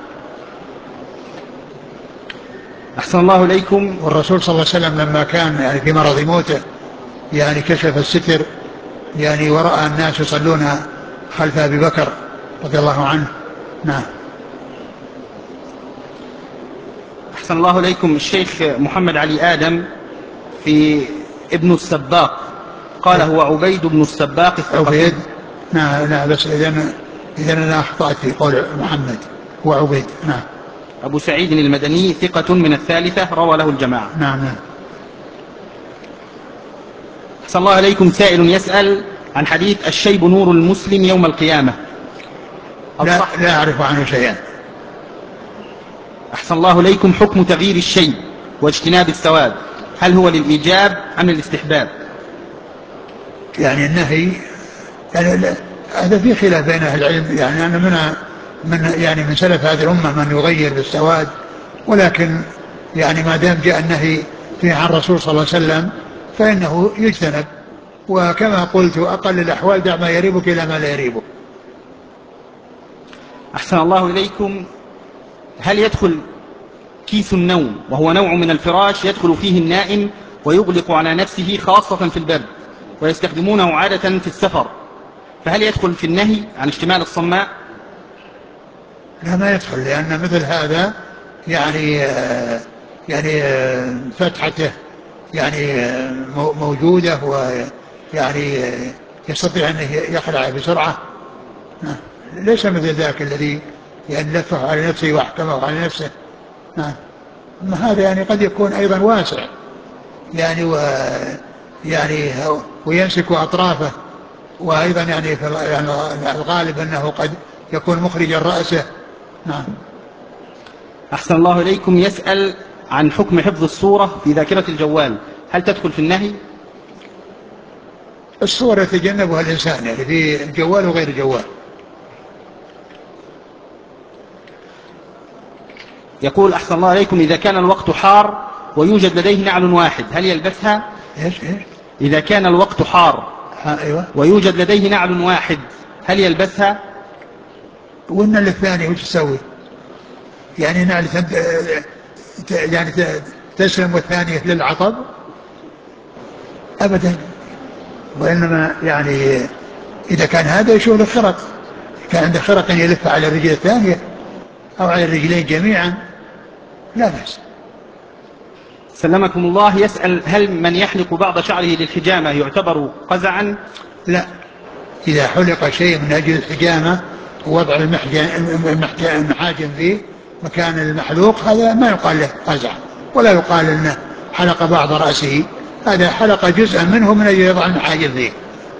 أحسن الله إليكم. والرسول صلى الله عليه وسلم لما كان يعني في مرض موته يعني كشف الستر يعني ورأى الناس يصلون خلف أبي بكر رضي الله عنه. نعم. أحسن الله إليكم. الشيخ محمد علي آدم في ابن السباق قال هو عبيد بن السباق عبيد. نعم بس إذا أنا أخطأت في قول محمد، هو عبيد. نعم. أبو سعيد المدني ثقة من الثالثة روى له الجماعة. نعم. أحسن الله إليكم. سائل يسأل عن حديث الشيب نور المسلم يوم القيامة. لا أعرف عنه شيئا. أحسن الله إليكم. حكم تغيير الشيب واجتناب السواد، هل هو للإيجاب أم للاستحباب؟ يعني النهي يعني هذا في خلاف بين أهل العلم، يعني أنا من سلف هذه الأمة من يغير بالسواد، ولكن يعني ما دام جاء النهي فيه عن الرسول صلى الله عليه وسلم فإنه يجتنب، وكما قلت أقل الأحوال دع ما يريبك إلى ما لا يريبك. أحسن الله إليكم. هل يدخل كيس النوم وهو نوع من الفراش يدخل فيه النائم ويغلق على نفسه خاصة في البرد ويستخدمونه عادة في السفر، فهل يدخل في النهي عن اشتمال الصماء؟ لا، ما يدخل، لأن مثل هذا يعني فتحته يعني موجودة، ويعني يستطيع أن يخلع بسرعة. ليس مثل ذاك الذي لفه على نفسه واحكمه على نفسه. هذا يعني قد يكون أيضا واسع يعني يعني ويمسك أطرافه، وأيضا يعني الغالب أنه قد يكون مخرجا رأسه. نعم. أحسن الله إليكم. يسأل عن حكم حفظ الصورة في ذاكرة الجوال، هل تدخل في النهي؟ الصورة يتجنبها الإنسان يعني في الجوال وغير الجوال. يقول أحسن الله عليكم: إذا كان الوقت حار ويوجد لديه نعل واحد هل يلبسها؟ إيش؟ إذا كان الوقت حار أيوة. ويوجد لديه نعل واحد هل يلبسها؟ والنعل الثاني وش تسوي؟ يعني نعل يعني تسلم والثانية للعطب؟ أبدا. وإنما يعني إذا كان هذا يشوف الخرق، كان عنده خرق أن يلف على الرجل الثانية أو على الرجلين جميعا لا بأس. سلمكم الله. يسأل: هل من يحلق بعض شعره للحجامة يعتبر قزعا؟ لا، إذا حلق شيء من أجل الحجامة ووضع المحاجم في مكان المحلوق هذا ما يقال له قزع، ولا يقال أنه حلق بعض رأسه، هذا حلق جزءا منه من أجل يضع المحاجم فيه.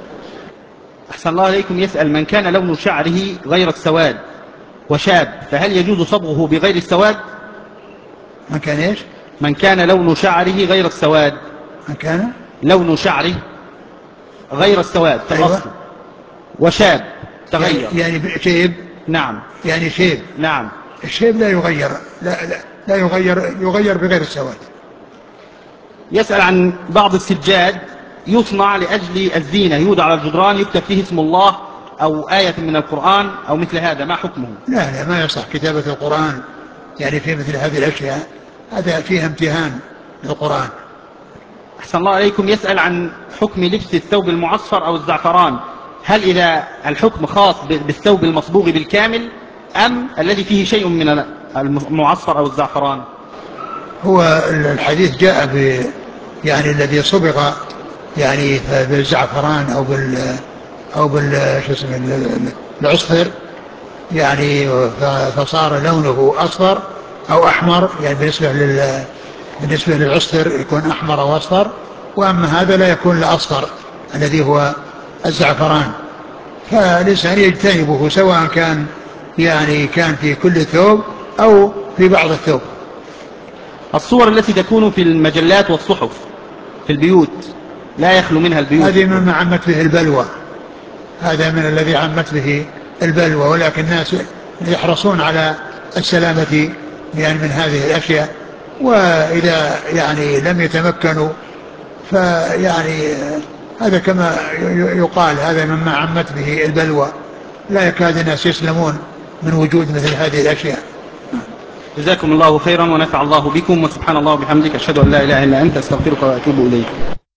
أحسن الله عليكم. يسأل: من كان لون شعره غير السواد وشاب فهل يجوز صبغه بغير السواد؟ من كان إيش؟ من كان لون شعره غير السواد. من كان لون شعره غير السواد في الأصل. أيوة. وشاب تغير يعني شيب. نعم. يعني شيب. نعم. الشيب لا يغير، لا يغير بغير السواد. يسأل عن بعض السجاد يصنع لأجل الزينة، يوضع على الجدران يكتب فيه اسم الله أو آية من القرآن أو مثل هذا، ما حكمه؟ لا، ما يصح كتابة القرآن يعني في مثل هذه الأشياء، هذا فيها امتهان للقرآن. أحسن الله عليكم. يسأل عن حكم لبس الثوب المعصفر أو الزعفران، هل إذا الحكم خاص بالثوب المصبوغ بالكامل أم الذي فيه شيء من المعصفر أو الزعفران؟ هو الحديث جاء يعني الذي صبغ يعني بالزعفران أو شو اسمه العصفر يعني فصار لونه أصفر أو أحمر، يعني بالنسبة للعصفر يكون أحمر أو أصفر، وأما هذا لا يكون الأصفر الذي هو الزعفران. فالإنسان يجتنبه سواء كان يعني كان في كل ثوب أو في بعض الثوب. الصور التي تكون في المجلات والصحف في البيوت لا يخلو منها البيوت، هذه مما عمت به البلوى، هذا من الذي عمت به البلوى، ولكن الناس يحرصون على السلامة يعني من هذه الأشياء، وإذا يعني لم يتمكنوا فيعني هذا كما يقال هذا مما عمت به البلوى، لا يكاد الناس يسلمون من وجود مثل هذه الأشياء. جزاكم الله خيرا ونفع الله بكم، وسبحان الله وبحمدك أشهد أن لا إله إلا أنت أستغفرك وأتوب إليك.